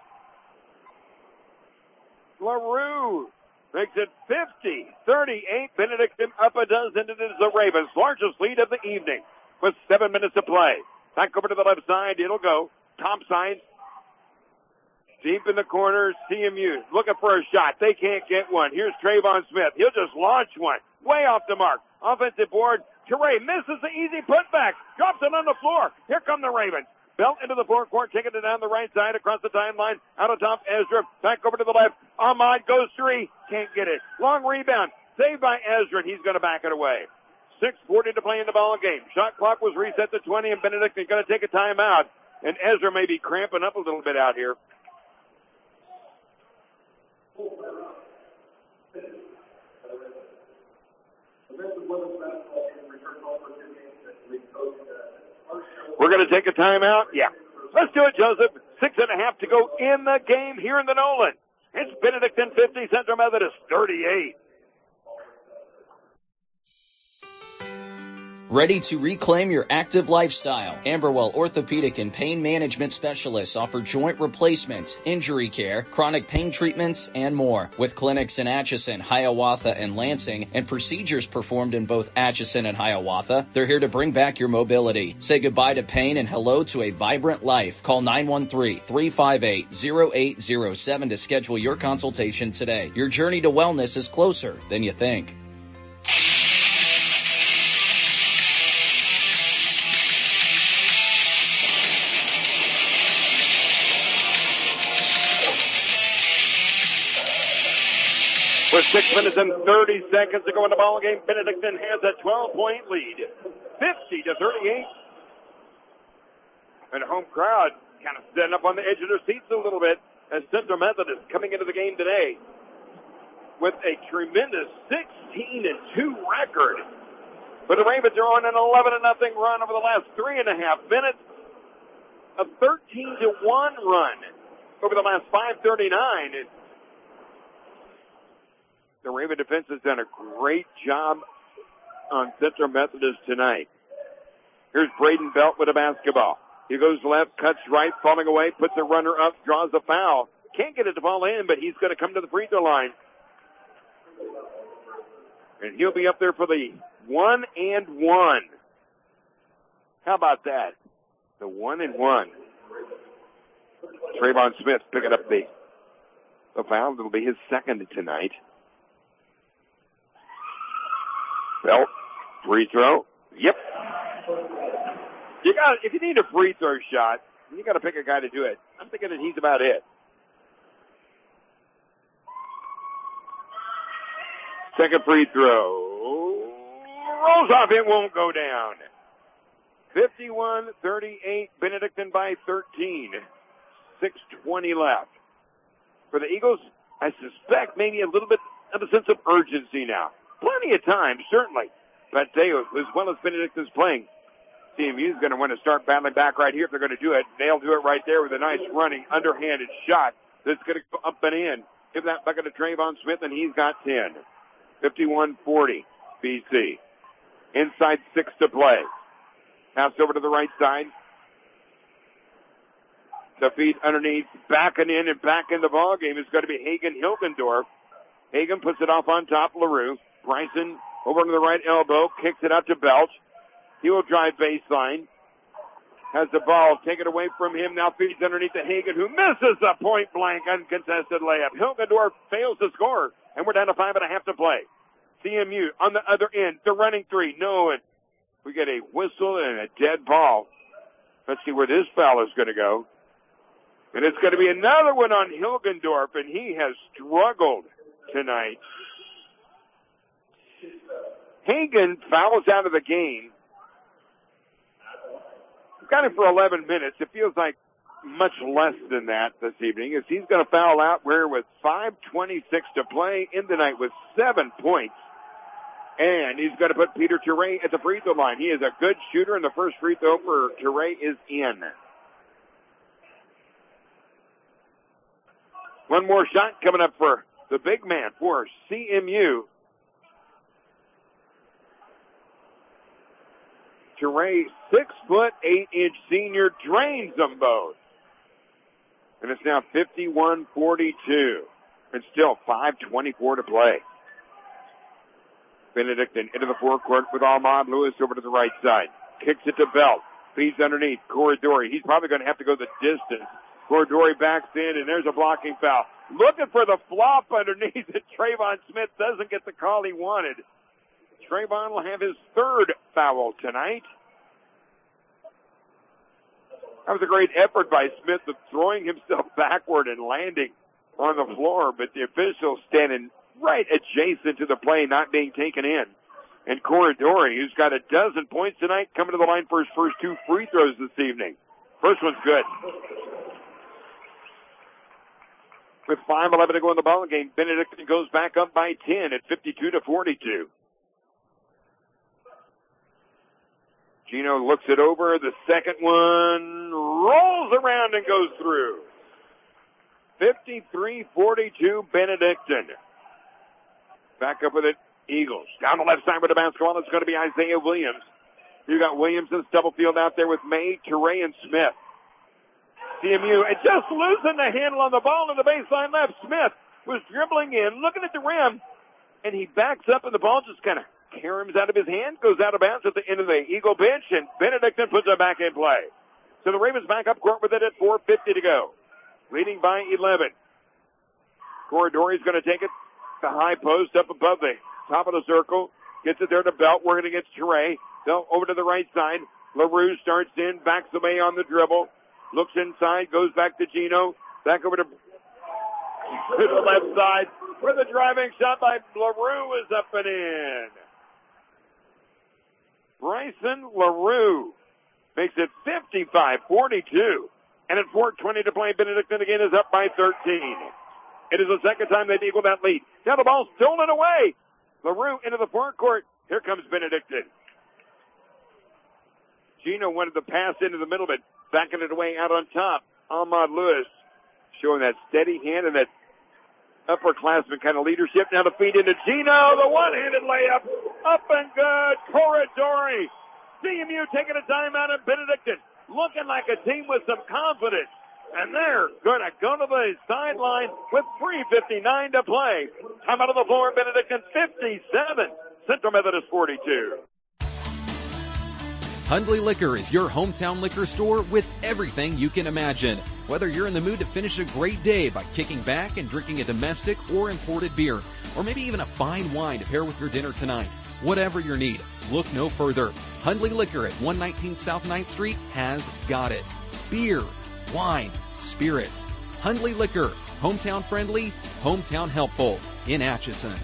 LaRue makes it 50-38. Benedictine up a dozen. It is the Ravens' largest lead of the evening with 7 minutes to play. Back over to the left side. It'll go. Top side. Deep in the corner, CMU looking for a shot. They can't get one. Here's Trayvon Smith. He'll just launch one. Way off the mark. Offensive board. Teray misses the easy putback. Drops it on the floor. Here come the Ravens. Belt into the forecourt, taking it down the right side across the timeline. Out of top, Ezra. Back over to the left. Ahmad goes three. Can't get it. Long rebound. Saved by Ezra, and he's going to back it away. 6:40 to play in the ball game. Shot clock was reset to 20, and Benedictine is going to take a timeout. And Ezra may be cramping up a little bit out here. We're going to take a timeout? Yeah. Let's do it, Joseph. 6.5 to go in the game here in the Nolan. It's Benedictine 50, Central Methodist 38. Ready to reclaim your active lifestyle? Amberwell Orthopedic and Pain Management Specialists offer joint replacements, injury care, chronic pain treatments, and more. With clinics in Atchison, Hiawatha, and Lansing, and procedures performed in both Atchison and Hiawatha, they're here to bring back your mobility. Say goodbye to pain and hello to a vibrant life. Call 913-358-0807 to schedule your consultation today. Your journey to wellness is closer than you think. With 6 minutes and 30 seconds to go in the ball game, Benedictine has a 12-point lead, 50-38. And the home crowd kind of standing up on the edge of their seats a little bit as Central Methodist coming into the game today with a tremendous 16-2 record. But the Ravens are on an 11-0 run over the last 3.5 minutes, a 13-1 run over the last 5:39. The Raven defense has done a great job on Central Methodist tonight. Here's Braden Belt with a basketball. He goes left, cuts right, falling away, puts a runner up, draws a foul. Can't get it to fall in, but he's going to come to the free throw line. And he'll be up there for the 1 and 1. How about that? The 1 and 1. Trayvon Smith picking up the foul. It'll be his second tonight. Belt, free throw. Yep. If you need a free throw shot, you got to pick a guy to do it. I'm thinking that he's about it. Second free throw. Rolls off. It won't go down. 51-38. Benedictine by 13. 6:20 left. For the Eagles, I suspect maybe a little bit of a sense of urgency now. Plenty of time, certainly. But they, as well as Benedictine's playing, CMU is going to want to start battling back right here if they're going to do it. They'll do it right there with a nice running, underhanded shot that's going to go up and in. Give that bucket to Trayvon Smith, and he's got 10. 51-40, BC. Inside 6 to play. Pass over to the right side. The feet underneath, backing in and back in the ball game is going to be Hagen Hilgendorf. Hagen puts it off on top, LaRue. Bryson over to the right elbow, kicks it out to Belch. He will drive baseline. Has the ball taken away from him. Now feeds underneath to Hagen, who misses a point-blank uncontested layup. Hilgendorf fails to score, and we're down to 5.5 to play. CMU on the other end. The running three. No, and we get a whistle and a dead ball. Let's see where this foul is going to go. And it's going to be another one on Hilgendorf, and he has struggled tonight. Hagen fouls out of the game. We've got him for 11 minutes. It feels like much less than that this evening, as he's going to foul out where with 5:26 to play in the night with 7 points. And he's going to put Peter Toure at the free throw line. He is a good shooter, and the first free throw for Toure is in. One more shot coming up for the big man for CMU. Toure, 6'8" senior, drains them both. And it's now 51-42. And still 5:24 to play. Benedictine into the forecourt with Ahmad Lewis over to the right side. Kicks it to Belt. Feeds underneath. Corridori. He's probably going to have to go the distance. Corridori backs in, and there's a blocking foul. Looking for the flop underneath it. Trayvon Smith doesn't get the call he wanted. Trayvon will have his third foul tonight. That was a great effort by Smith of throwing himself backward and landing on the floor, but the official standing right adjacent to the play, not being taken in. And Corridori, who's got 12 points tonight, coming to the line for his first 2 free throws this evening. First one's good. With 5:11 to go in the ball game, Benedictine goes back up by 10 at 52-42. Gino looks it over. The second one rolls around and goes through. 53-42 Benedictine. Back up with it, Eagles. Down the left side with the basketball, it's going to be Isaiah Williams. You got Williams and Stubblefield out there with May, Toure, and Smith. CMU, and just losing the handle on the ball in the baseline left. Smith was dribbling in, looking at the rim, and he backs up, and the ball just kind of caroms out of his hand, goes out of bounds at the end of the Eagle bench, and Benedictine puts it back in play. So the Ravens back up court with it at 4:50 to go. Leading by 11. Corridori's going to take it. The high post up above the top of the circle. Gets it there to Belt, working against Toure. Belt over to the right side. LaRue starts in, backs away on the dribble. Looks inside, goes back to Gino. Back over to the left side, where the driving shot by LaRue is up and in. Bryson LaRue makes it 55-42. And at 4:20 to play, Benedictine again is up by 13. It is the second time they've equaled that lead. Now the ball's stolen away. LaRue into the forecourt. Here comes Benedictine. Gino wanted to pass into the middle, but backing it away out on top. Ahmad Lewis showing that steady hand and that upperclassman kind of leadership. Now to feed into Gino, the one-handed layup. Up and good. Corridori. CMU taking a timeout at Benedictine. Looking like a team with some confidence. And they're going to go to the sideline with 3:59 to play. Time out of the floor, Benedictine 57. Central Methodist 42. Hundley Liquor is your hometown liquor store with everything you can imagine. Whether you're in the mood to finish a great day by kicking back and drinking a domestic or imported beer, or maybe even a fine wine to pair with your dinner tonight, whatever your need, look no further. Hundley Liquor at 119 South 9th Street has got it. Beer, wine, spirits. Hundley Liquor, hometown friendly, hometown helpful in Atchison.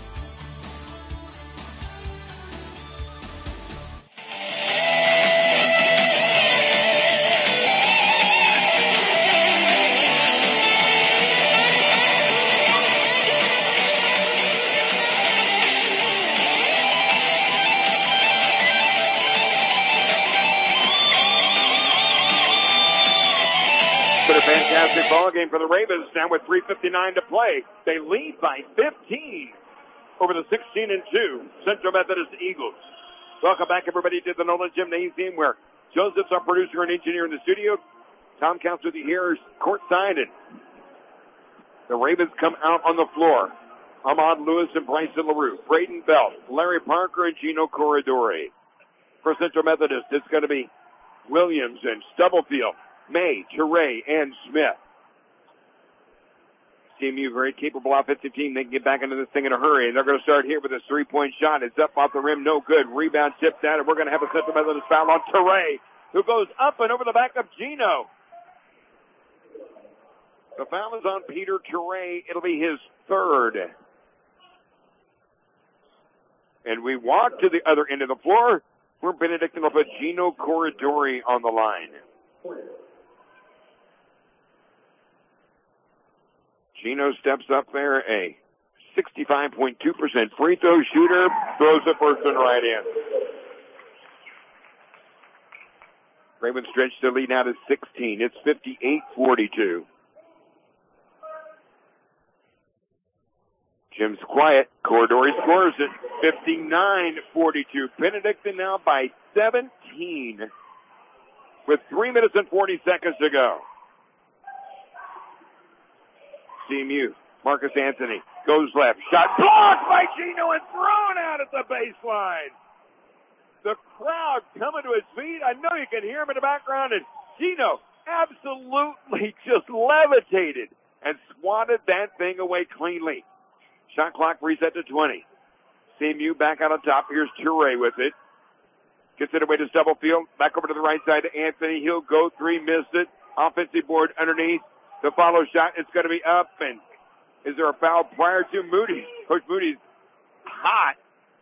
Fantastic ball game for the Ravens now with 3:59 to play. They lead by 15 over the 16-2 Central Methodist Eagles. Welcome back, everybody, to the Nolan Gymnasium, where Joseph's our producer and engineer in the studio. Tom Counts with you here courtside, and the Ravens come out on the floor. Ahmad Lewis and Bryson LaRue, Braden Belt, Larry Parker, and Gino Corridore. For Central Methodist, it's going to be Williams and Stubblefield, May, Teray, and Smith. CMU, very capable offensive team. They can get back into this thing in a hurry. And they're going to start here with a three-point shot. It's up off the rim, no good. Rebound tipped out, and we're going to have a Central Methodist foul on Teray, who goes up and over the back of Gino. The foul is on Peter Teray. It'll be his third. And we walk to the other end of the floor, where Benedictine will put Gino Corridore on the line. Gino steps up there, a 65.2% free throw shooter, throws the first one right in. Ravens stretch their lead now to 16. It's 58-42. Jim's quiet. Corridore scores it. 59-42. Benedictine now by 17 with 3 minutes and 40 seconds to go. CMU, Marcus Anthony goes left. Shot blocked by Gino and thrown out at the baseline. The crowd coming to his feet. I know you can hear him in the background. And Gino absolutely just levitated and swatted that thing away cleanly. Shot clock reset to 20. CMU back out on top. Here's Teray with it. Gets it away to Stubblefield. Back over to the right side to Anthony. He'll go three, missed it. Offensive board underneath. The follow shot is going to be up. And is there a foul prior to Moody? Coach Moody's hot.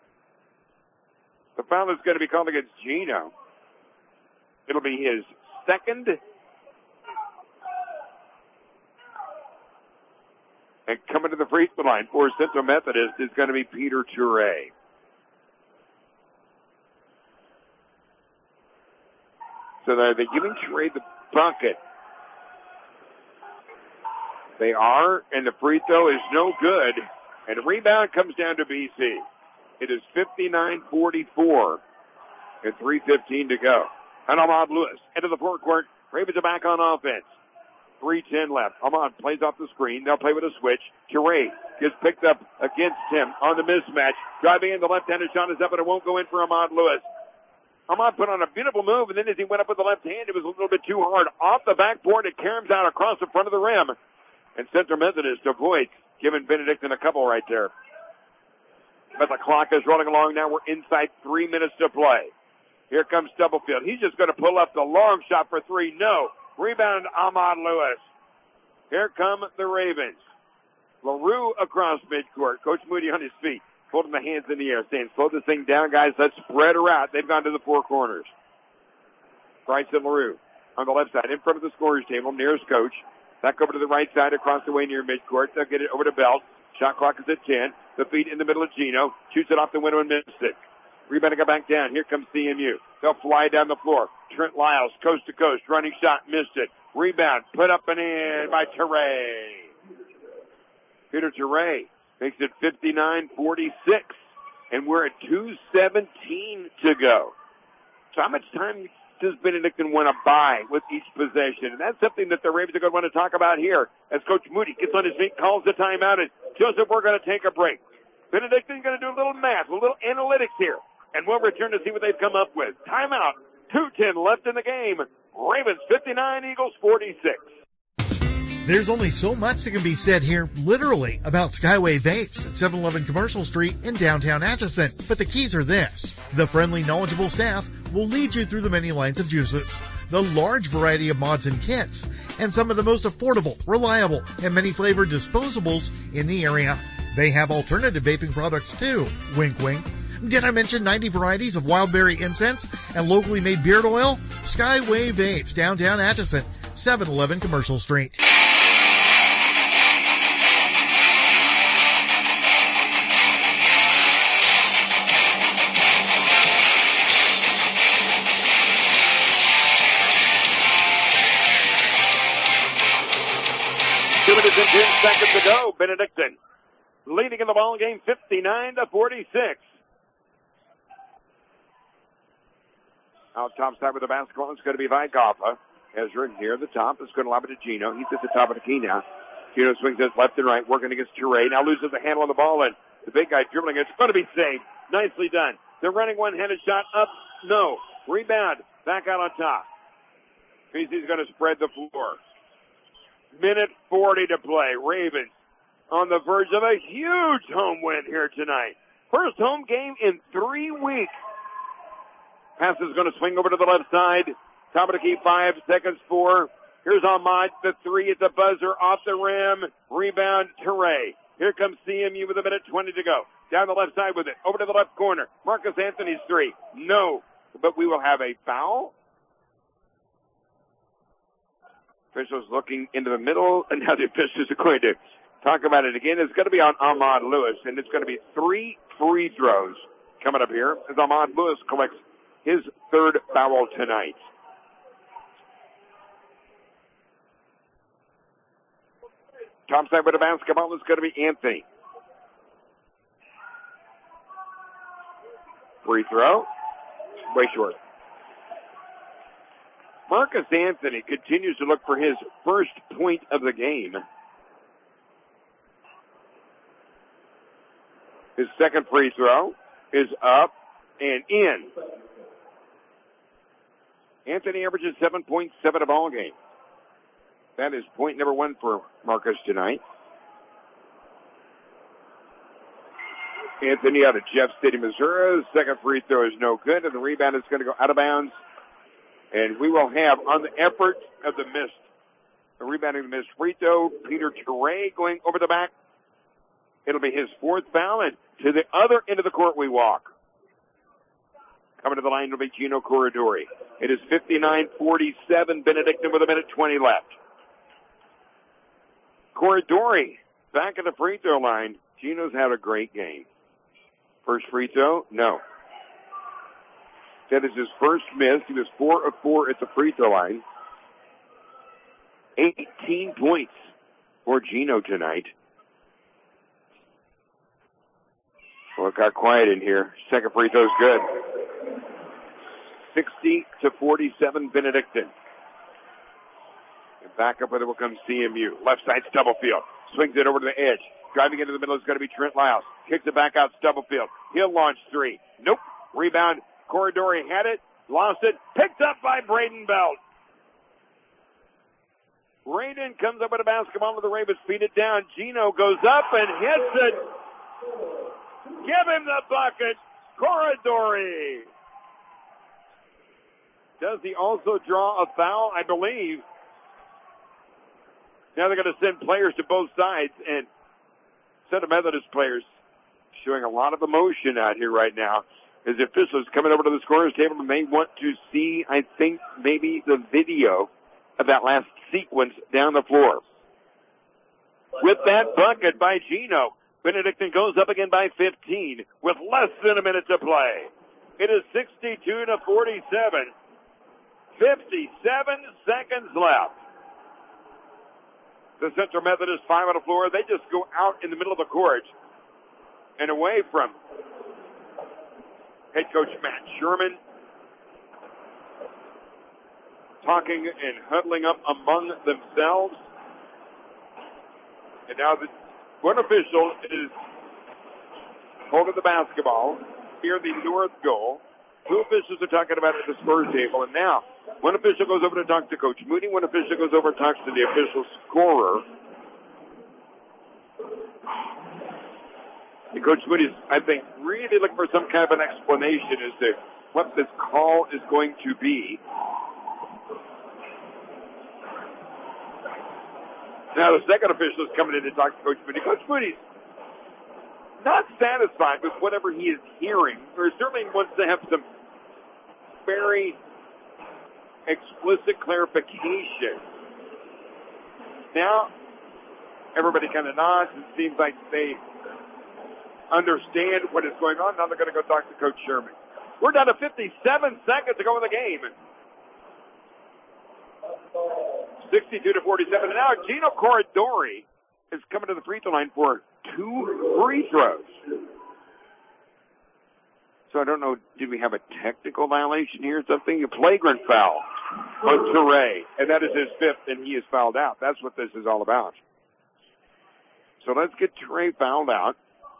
The foul is going to be called against Gino. It'll be his second. And coming to the free throw line for Central Methodist is going to be Peter Teray. So they're giving Teray the bucket. They are, and the free throw is no good. And the rebound comes down to BC. It is 59-44 and 3:15 to go. And Ahmad Lewis into the forecourt. Ravens are back on offense. 3:10 left. Ahmad plays off the screen. They'll play with a switch. Teray gets picked up against him on the mismatch. Driving in, the left-handed shot is up, and it won't go in for Ahmad Lewis. Ahmad put on a beautiful move, and then as he went up with the left hand, it was a little bit too hard. Off the backboard, it caroms out across the front of the rim. And Central Methodist avoids giving Benedictine a couple right there. But the clock is rolling along now. We're inside 3 minutes to play. Here comes Stubblefield. He's just going to pull up the long shot for three. No. Rebound, Ahmad Lewis. Here come the Ravens. LaRue across midcourt. Coach Moody on his feet, holding the hands in the air, saying, slow this thing down, guys. Let's spread her out. They've gone to the four corners. Bryson LaRue on the left side, in front of the scorer's table, near his coach. Back over to the right side, across the way near midcourt. They'll get it over to Belt. Shot clock is at 10. The feet in the middle of Gino. Shoots it off the window and missed it. Rebound to go back down. Here comes CMU. They'll fly down the floor. Trent Lyles, coast to coast, running shot, missed it. Rebound, put up and in by Teray. Peter Teray makes it 59-46. And we're at 2:17 to go. So how much time does Benedictine want to buy with each possession? And that's something that the Ravens are going to want to talk about here as Coach Moody gets on his feet, calls the timeout, and Joseph, we're going to take a break. Benedictine's going to do a little math, a little analytics here, and we'll return to see what they've come up with. Timeout, 2:10 left in the game. Ravens 59, Eagles 46. There's only so much that can be said here, literally, about Skyway Vapes at 711 Commercial Street in downtown Atchison. But the keys are this. The friendly, knowledgeable staff will lead you through the many lines of juices, the large variety of mods and kits, and some of the most affordable, reliable, and many flavored disposables in the area. They have alternative vaping products too. Wink, wink. Did I mention 90 varieties of wildberry incense and locally made beard oil? Skyway Vapes, downtown Atchison, 711 Commercial Street. 2 minutes and 10 seconds to go. Benedictine leading in the ball game 59-46. Out top side with the basketball, it's going to be Vykova. Ezra here at the top. It's going to lob it to Gino. He's at the top of the key now. Gino swings it left and right, working against Toure. Now loses the handle on the ball, and the big guy dribbling it. It's going to be saved. Nicely done. They're running one-handed shot up. No. Rebound. Back out on top. Creasy's going to spread the floor. Minute 40 to play. Ravens on the verge of a huge home win here tonight. First home game in 3 weeks. Pass is going to swing over to the left side. Top of the key, 5 seconds, 4. Here's Ahmad, the 3 at the buzzer, off the rim. Rebound, Toure. Here comes CMU with a minute 20 to go. Down the left side with it. Over to the left corner. Marcus Anthony's 3. No. But we will have a foul. Officials looking into the middle, and now the officials are going to talk about it again. It's going to be on Ahmad Lewis, and it's going to be 3 free throws coming up here as Ahmad Lewis collects his 3rd foul tonight. Top side with the basketball is going to be Anthony. Free throw. Way short. Marcus Anthony continues to look for his first point of the game. His 2nd free throw is up and in. Anthony averages 7.7 a ball game. That is point number 1 for Marcus tonight. Anthony out of Jeff City, Missouri. 2nd free throw is no good, and the rebound is going to go out of bounds. And we will have, on the effort of the missed, the rebounding of the missed free throw, Peter Toure going over the back. It'll be his 4th foul, and to the other end of the court we walk. Coming to the line will be Gino Corridori. It is 59-47, Benedictine with a minute 20 left. Corridori back at the free throw line. Gino's had a great game. First free throw, no. That is his first miss. He was 4 of 4 at the free throw line. 18 points for Gino tonight. Well, it got quiet in here. 2nd free throw's good. 60-47 Benedictine. And back up with it will come CMU. Left side Stubblefield. Swings it over to the edge. Driving into the middle is going to be Trent Lyles. Kicks it back out Stubblefield. He'll launch 3. Nope. Rebound. Corridori had it. Lost it. Picked up by Braden Belt. Braden comes up with a basketball with the Ravens. Feed it down. Gino goes up and hits it. Give him the bucket. Corridori. Does he also draw a foul? I believe. Now they're going to send players to both sides, and Center Methodist players showing a lot of emotion out here right now as the officials coming over to the scorer's table and they want to see, I think, maybe the video of that last sequence down the floor. With that bucket by Gino, Benedictine goes up again by 15 with less than a minute to play. It is 62-47. 57 seconds left. The Central Methodist 5 on the floor. They just go out in the middle of the court and away from head coach Matt Sherman, talking and huddling up among themselves. And now the one official is holding the basketball near the north goal. 2 officials are talking about it at the scorer's table. And now, one official goes over to talk to Coach Mooney. One official goes over and talks to the official scorer. And Coach Mooney is, I think, really looking for some kind of an explanation as to what this call is going to be. Now, the second official is coming in to talk to Coach Mooney. Coach Mooney's not satisfied with whatever he is hearing, or certainly wants to have some very explicit clarification. Now, everybody kind of nods and seems like they understand what is going on. Now they're going to go talk to Coach Sherman. We're down to 57 seconds to go in the game. 62-47. And now Gino Corridori is coming to the free throw line for 2 free throws. So I don't know, did we have a technical violation here or something? A flagrant foul on Teray. And that is his 5th, and he is fouled out. That's what this is all about. So let's get Teray fouled out.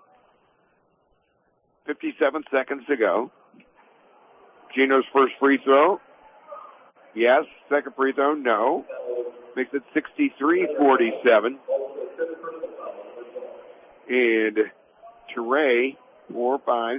57 seconds to go. Gino's first free throw. Yes. Second free throw, no. Makes it 63-47. And Teray, 4, 5,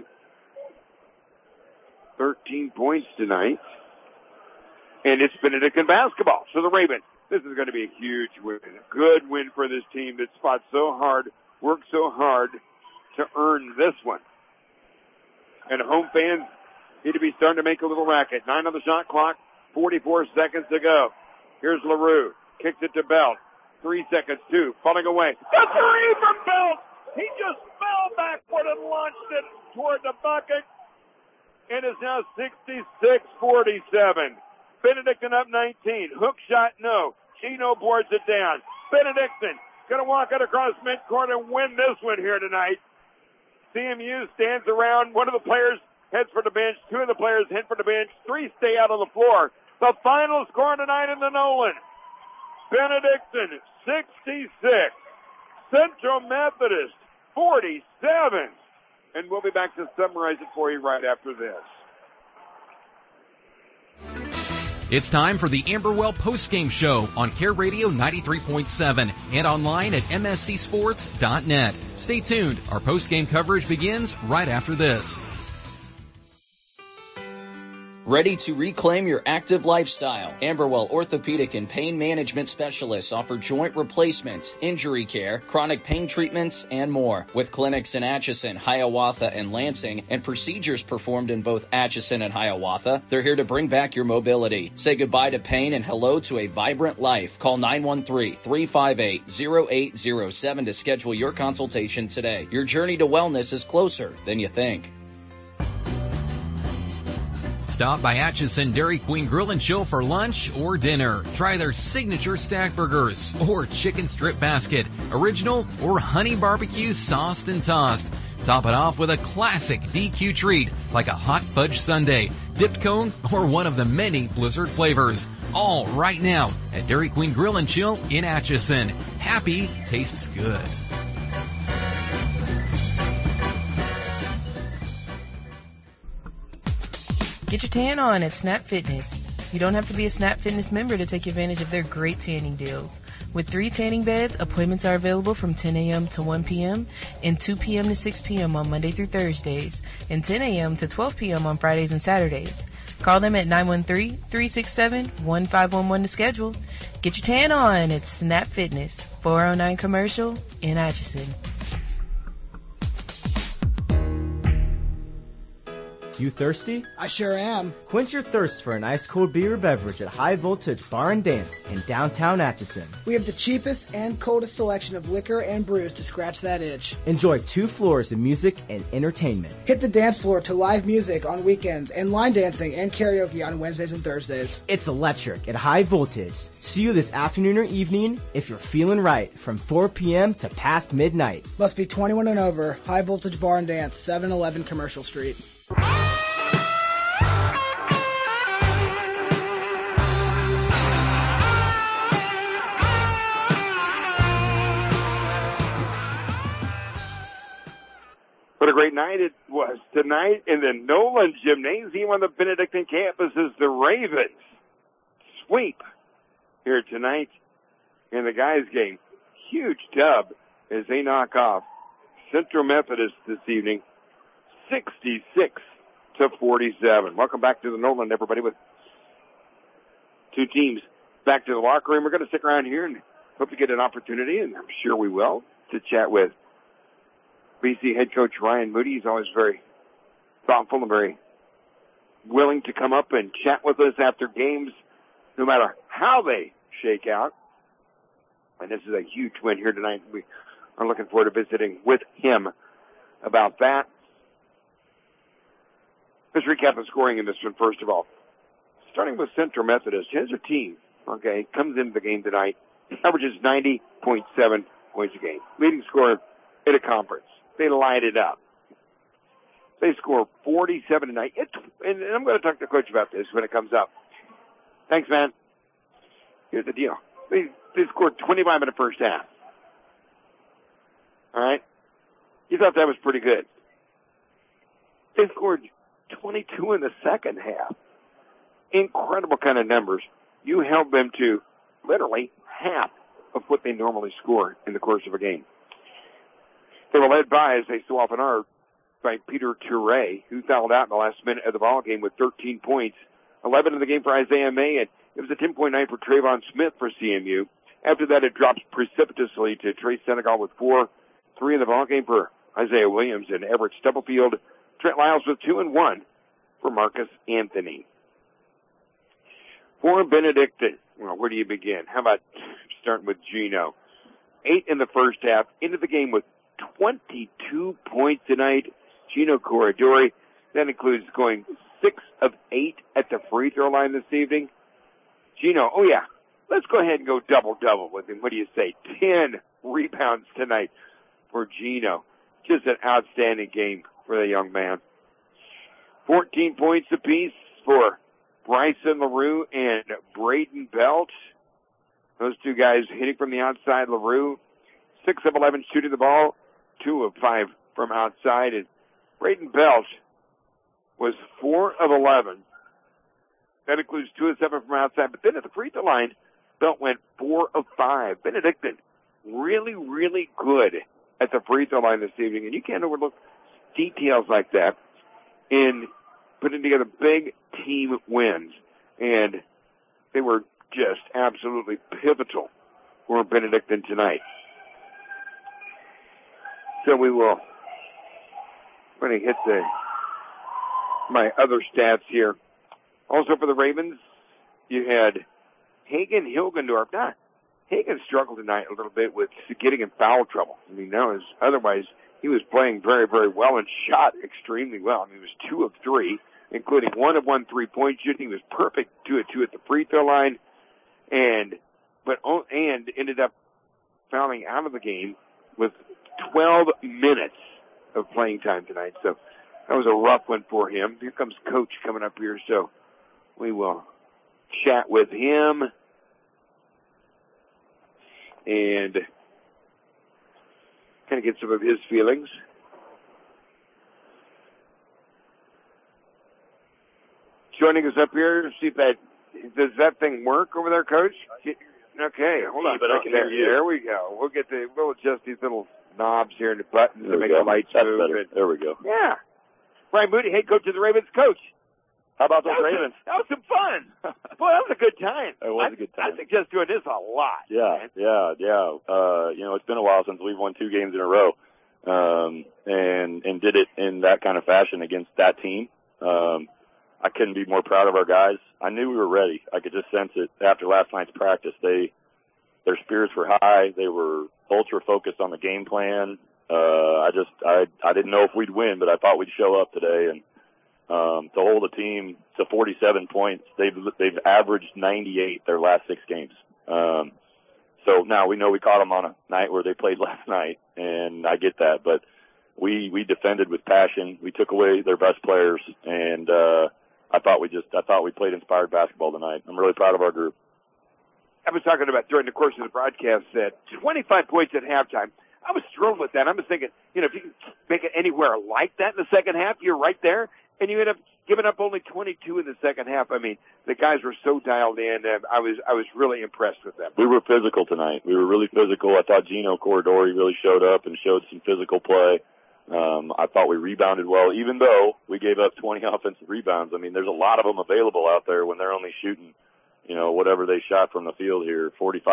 13 points tonight. And it's Benedictine basketball. So the Ravens, this is going to be a huge win. A good win for this team that fought so hard, worked so hard to earn this one. And home fans need to be starting to make a little racket. 9 on the shot clock, 44 seconds to go. Here's LaRue. Kicks it to Belt. 3 seconds, 2. Falling away. The 3 from Belt! He just fell backward and launched it toward the bucket. And it's now 66-47. Benedictine up 19. Hook shot, no. Gino boards it down. Benedictine going to walk it across midcourt and win this one here tonight. CMU stands around. One of the players heads for the bench. 2 of the players head for the bench. 3 stay out on the floor. The final score tonight in the Nolan. Benedictine 66. Central Methodist 47. And we'll be back to summarize it for you right after this. It's time for the Amberwell postgame show on Care Radio 93.7 and online at mscsports.net. Stay tuned. Our postgame coverage begins right after this. Ready to reclaim your active lifestyle? Amberwell Orthopedic and Pain Management Specialists offer joint replacements, injury care, chronic pain treatments, and more. With clinics in Atchison, Hiawatha, and Lansing, and procedures performed in both Atchison and Hiawatha, they're here to bring back your mobility. Say goodbye to pain and hello to a vibrant life. Call 913-358-0807 to schedule your consultation today. Your journey to wellness is closer than you think. Stop by Atchison Dairy Queen Grill and Chill for lunch or dinner. Try their signature stack burgers or chicken strip basket, original or honey barbecue sauced and tossed. Top it off with a classic DQ treat like a hot fudge sundae, dipped cone, or one of the many Blizzard flavors. All right now at Dairy Queen Grill and Chill in Atchison. Happy tastes good. Get your tan on at Snap Fitness. You don't have to be a Snap Fitness member to take advantage of their great tanning deals. With 3 tanning beds, appointments are available from 10 a.m. to 1 p.m. and 2 p.m. to 6 p.m. on Monday through Thursdays, and 10 a.m. to 12 p.m. on Fridays and Saturdays. Call them at 913-367-1511 to schedule. Get your tan on at Snap Fitness, 409 Commercial in Atchison. You thirsty? I sure am. Quench your thirst for an ice-cold beer or beverage at High Voltage Bar and Dance in downtown Atchison. We have the cheapest and coldest selection of liquor and brews to scratch that itch. Enjoy 2 floors of music and entertainment. Hit the dance floor to live music on weekends and line dancing and karaoke on Wednesdays and Thursdays. It's electric at High Voltage. See you this afternoon or evening if you're feeling right from 4 p.m. to past midnight. Must be 21 and over. High Voltage Bar and Dance, 711 Commercial Street. What a great night it was tonight in the Nolan Gymnasium on the Benedictine campus as the Ravens sweep here tonight in the guys' game. Huge dub as they knock off Central Methodist this evening, 66-47. Welcome back to the Nolan, everybody, with 2 teams back to the locker room. We're going to stick around here and hope to get an opportunity, and I'm sure we will, to chat with BC head coach Ryan Moody. He's always very thoughtful and very willing to come up and chat with us after games, no matter how they shake out. And this is a huge win here tonight. We are looking forward to visiting with him about that. Let's recap the scoring in this one, first of all. Starting with Central Methodist, here's a team okay, comes into the game tonight, averages 90.7 points a game. Leading scorer in a conference. They light it up. They score 47 tonight. And I'm going to talk to Coach about this when it comes up. Thanks, man. Here's the deal. They scored 25 in the first half. All right? You thought that was pretty good. They scored 22 in the second half. Incredible kind of numbers. You held them to literally half of what they normally score in the course of a game. They were led by, as they so often are, by Peter Toure, who fouled out in the last minute of the ball game with 13 points. 11 in the game for Isaiah May, and it was a 10-point night for Trayvon Smith for CMU. After that, it drops precipitously to Trey Senegal with 4. 3 in the ball game for Isaiah Williams and Everett Stubblefield. Trent Lyles with 2 and 1 for Marcus Anthony. For Benedictine, well, where do you begin? How about starting with Gino? 8 in the first half, into the game with 22 points tonight. Gino Corridori, that includes going 6 of 8 at the free throw line this evening. Gino, oh yeah, let's go ahead and go double-double with him. What do you say? 10 rebounds tonight for Gino. Just an outstanding game for the young man. 14 points apiece for Bryson LaRue and Braden Belt. Those two guys hitting from the outside. LaRue, 6 of 11 shooting the ball, 2 of 5 from outside. And Braden Belt was 4 of 11. That includes 2 of 7 from outside. But then at the free throw line, Belt went 4 of 5. Benedictine, really, really good at the free throw line this evening. And you can't overlook details like that in putting together big team wins. And they were just absolutely pivotal for Benedictine tonight. So we will going to hit my other stats here. Also for the Ravens, you had Hagen Hilgendorf. Hagen struggled tonight a little bit with getting in foul trouble. I mean, otherwise he was playing very, very well and shot extremely well. I mean, he was 2 of 3, including 1 of 1 3-point shooting. He was perfect 2 of 2 at the free throw line, and ended up fouling out of the game with 12 minutes of playing time tonight. So that was a rough one for him. Here comes Coach coming up here, so we will chat with him and kind of get some of his feelings. Joining us up here, see if does that thing work over there, Coach? Okay, hold on. There we go. We'll adjust these little knobs here and the buttons to make the lights move. There we go. Yeah. Brian Moody, head coach of the Ravens. Coach, how about those Ravens? That was some fun. Boy, that was a good time. It was a good time. I suggest doing this a lot. Yeah. It's been a while since we've won 2 games in a row, and did it in that kind of fashion against that team. I couldn't be more proud of our guys. I knew we were ready. I could just sense it after last night's practice. Their spirits were high. They were ultra focused on the game plan. I didn't know if we'd win, but I thought we'd show up today. And to hold a team to 47 points, they've averaged 98 their last 6 games. So now we know we caught them on a night where they played last night, and I get that. But we defended with passion. We took away their best players, and I thought we played inspired basketball tonight. I'm really proud of our group. I was talking about during the course of the broadcast that 25 points at halftime. I was thrilled with that. I was thinking, if you can make it anywhere like that in the second half, you're right there. And you end up giving up only 22 in the second half. I mean, the guys were so dialed in. I was really impressed with them. We were physical tonight. We were really physical. I thought Gino Corridori really showed up and showed some physical play. I thought we rebounded well, even though we gave up 20 offensive rebounds. I mean, there's a lot of them available out there when they're only shooting, whatever they shot from the field here.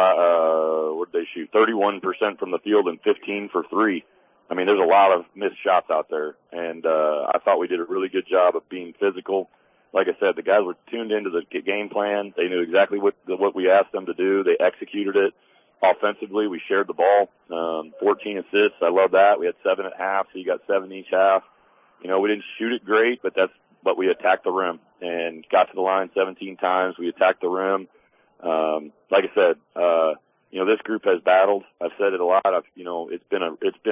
31% from the field and 15 for 3. I mean, there's a lot of missed shots out there, and I thought we did a really good job of being physical. Like I said, the guys were tuned into the game plan. They knew exactly what we asked them to do. They executed it. Offensively, we shared the ball, 14 assists. I love that. We had 7 at half, so you got 7 each half. We didn't shoot it great, but we attacked the rim and got to the line 17 times. We attacked the rim. like I said, this group has battled. I've said it a lot. It's been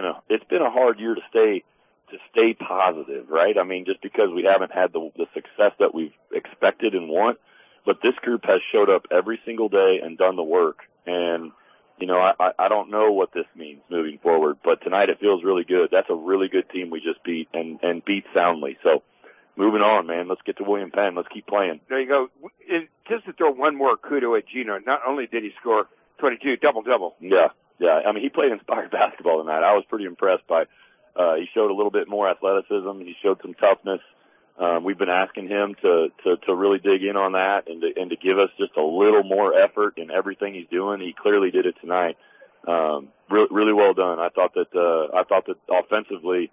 a hard year to stay positive, right? I mean, just because we haven't had the success that we've expected and want, but this group has showed up every single day and done the work. And, I don't know what this means moving forward, but tonight it feels really good. That's a really good team we just beat and beat soundly. So moving on, man, let's get to William Penn. Let's keep playing. There you go. And just to throw one more kudo at Gino, not only did he score 22, double-double. Yeah. I mean, he played inspired basketball tonight. I was pretty impressed by he showed a little bit more athleticism. He showed some toughness. We've been asking him to really dig in on that and to give us just a little more effort in everything he's doing. He clearly did it tonight. Really well done. I thought that offensively,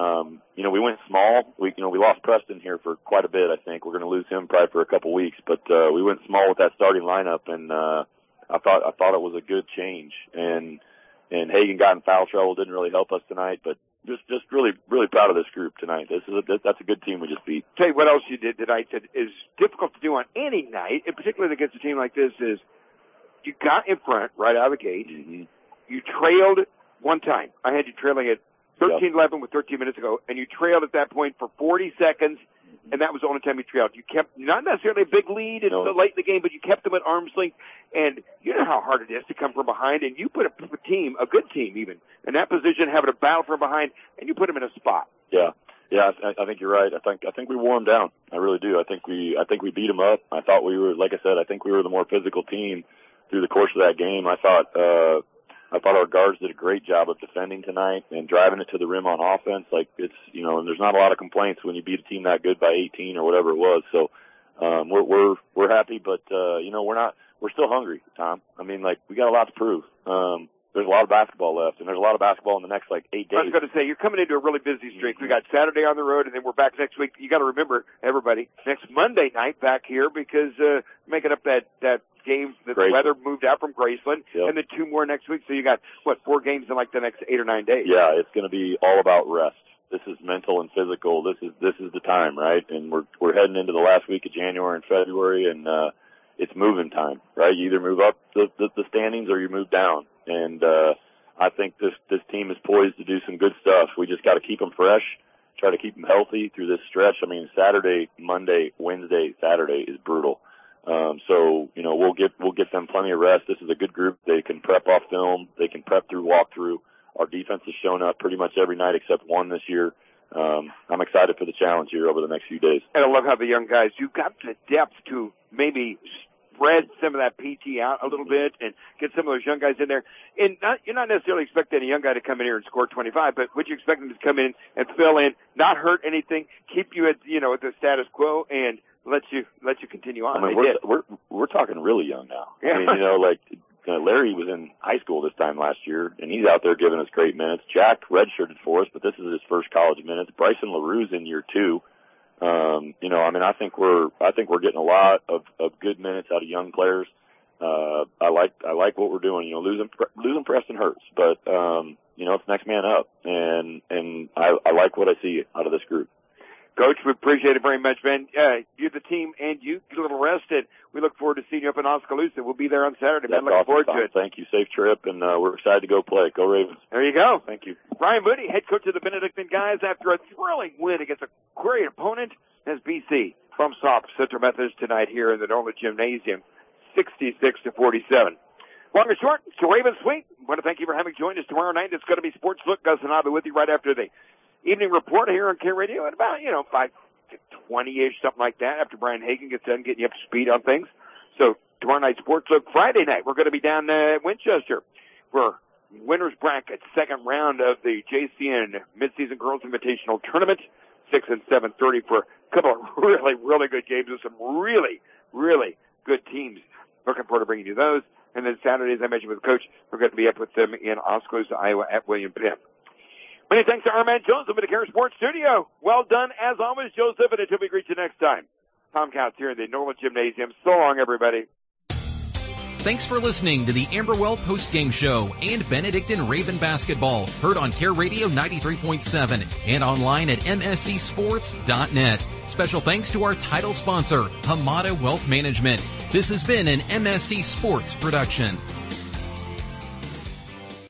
we went small. We lost Preston here for quite a bit. I think we're going to lose him probably for a couple weeks, but we went small with that starting lineup, and I thought it was a good change. And Hagan got in foul trouble. Didn't really help us tonight, but just really, really proud of this group tonight. That's a good team we just beat. Tell you what else you did tonight that is difficult to do on any night, and particularly against a team like this, is you got in front right out of the gate. Mm-hmm. You trailed one time. I had you trailing at 13-11 with 13 minutes ago, and you trailed at that point for 40 seconds, and that was the only time you trailed. You kept not necessarily a big lead until late in the game, but you kept them at arm's length, and you know how hard it is to come from behind, and you put a good team even, in that position, having a battle from behind, and you put them in a spot. Yeah, I think you're right. I think we wore them down. I really do. I think we beat them up. I thought we were, like I said, I think we were the more physical team through the course of that game. I thought our guards did a great job of defending tonight and driving it to the rim on offense. Like and there's not a lot of complaints when you beat a team that good by 18 or whatever it was. So, we're happy, but, we're still hungry, Tom. I mean, we got a lot to prove. There's a lot of basketball left, and there's a lot of basketball in the next 8 days. I was going to say, you're coming into a really busy streak. We got Saturday on the road, and then we're back next week. You got to remember, everybody, next Monday night back here, because making up that games that the weather moved out from Graceland, and then 2 more next week. So you got 4 games in the next 8 or 9 days. Yeah, it's going to be all about rest. This is mental and physical. This is the time, right? And we're heading into the last week of January and February, and it's moving time, right? You either move up the standings or you move down. And I think this team is poised to do some good stuff. We just got to keep them fresh, try to keep them healthy through this stretch. I mean, Saturday, Monday, Wednesday, Saturday is brutal. So we'll get them plenty of rest. This is a good group. They can prep off film. They can prep through walkthrough. Our defense has shown up pretty much every night except one this year. I'm excited for the challenge here over the next few days. And I love how the young guys, you've got the depth to maybe spread some of that PT out a little bit and get some of those young guys in there. And you're not necessarily expecting a young guy to come in here and score 25, but would you expect them to come in and fill in, not hurt anything, keep you at at the status quo, and let you continue on? I mean, we're talking really young now. Yeah. I mean, Larry was in high school this time last year, and he's out there giving us great minutes. Jack redshirted for us, but this is his first college minutes. Bryson LaRue's in year 2. I think we're getting a lot of good minutes out of young players. I like what we're doing. Losing Preston hurts, but it's next man up, and I like what I see out of this group. Coach, we appreciate it very much, man. You, the team, and you get a little rested. We look forward to seeing you up in Oskaloosa. We'll be there on Saturday, man. Looking forward to it. Thank you. Safe trip, and we're excited to go play. Go Ravens. There you go. Thank you. Brian Moody, head coach of the Benedictine guys, after a thrilling win against a great opponent, as BC bumps off Central Methodist tonight here in the Nolan Gymnasium, 66-47. Long or short, it's the Ravens Suite. I want to thank you for having joined us tomorrow night. It's going to be Sports Look. Gus and I'll be with you right after the evening report here on K Radio at about, 5:20-ish, something like that, after Brian Hagan gets done getting you up to speed on things. So tomorrow night, Sports Look. Friday night, we're going to be down at Winchester for winner's bracket, second round of the JCN Midseason Girls Invitational Tournament, 6 and 7:30 for a couple of really, really good games with some really, really good teams. Looking forward to bringing you those. And then Saturday, as I mentioned with the coach, we're going to be up with them in Oskaloosa, Iowa at William Penn. Many thanks to our man Joseph in the Care Sports Studio. Well done, as always, Joseph, and until we greet you next time. Tom Counts here in the Nolan Gymnasium. So long, everybody. Thanks for listening to the Amberwell Postgame Show and Benedictine Raven Basketball, heard on Care Radio 93.7 and online at mscsports.net. Special thanks to our title sponsor, Hamada Wealth Management. This has been an MSC Sports production.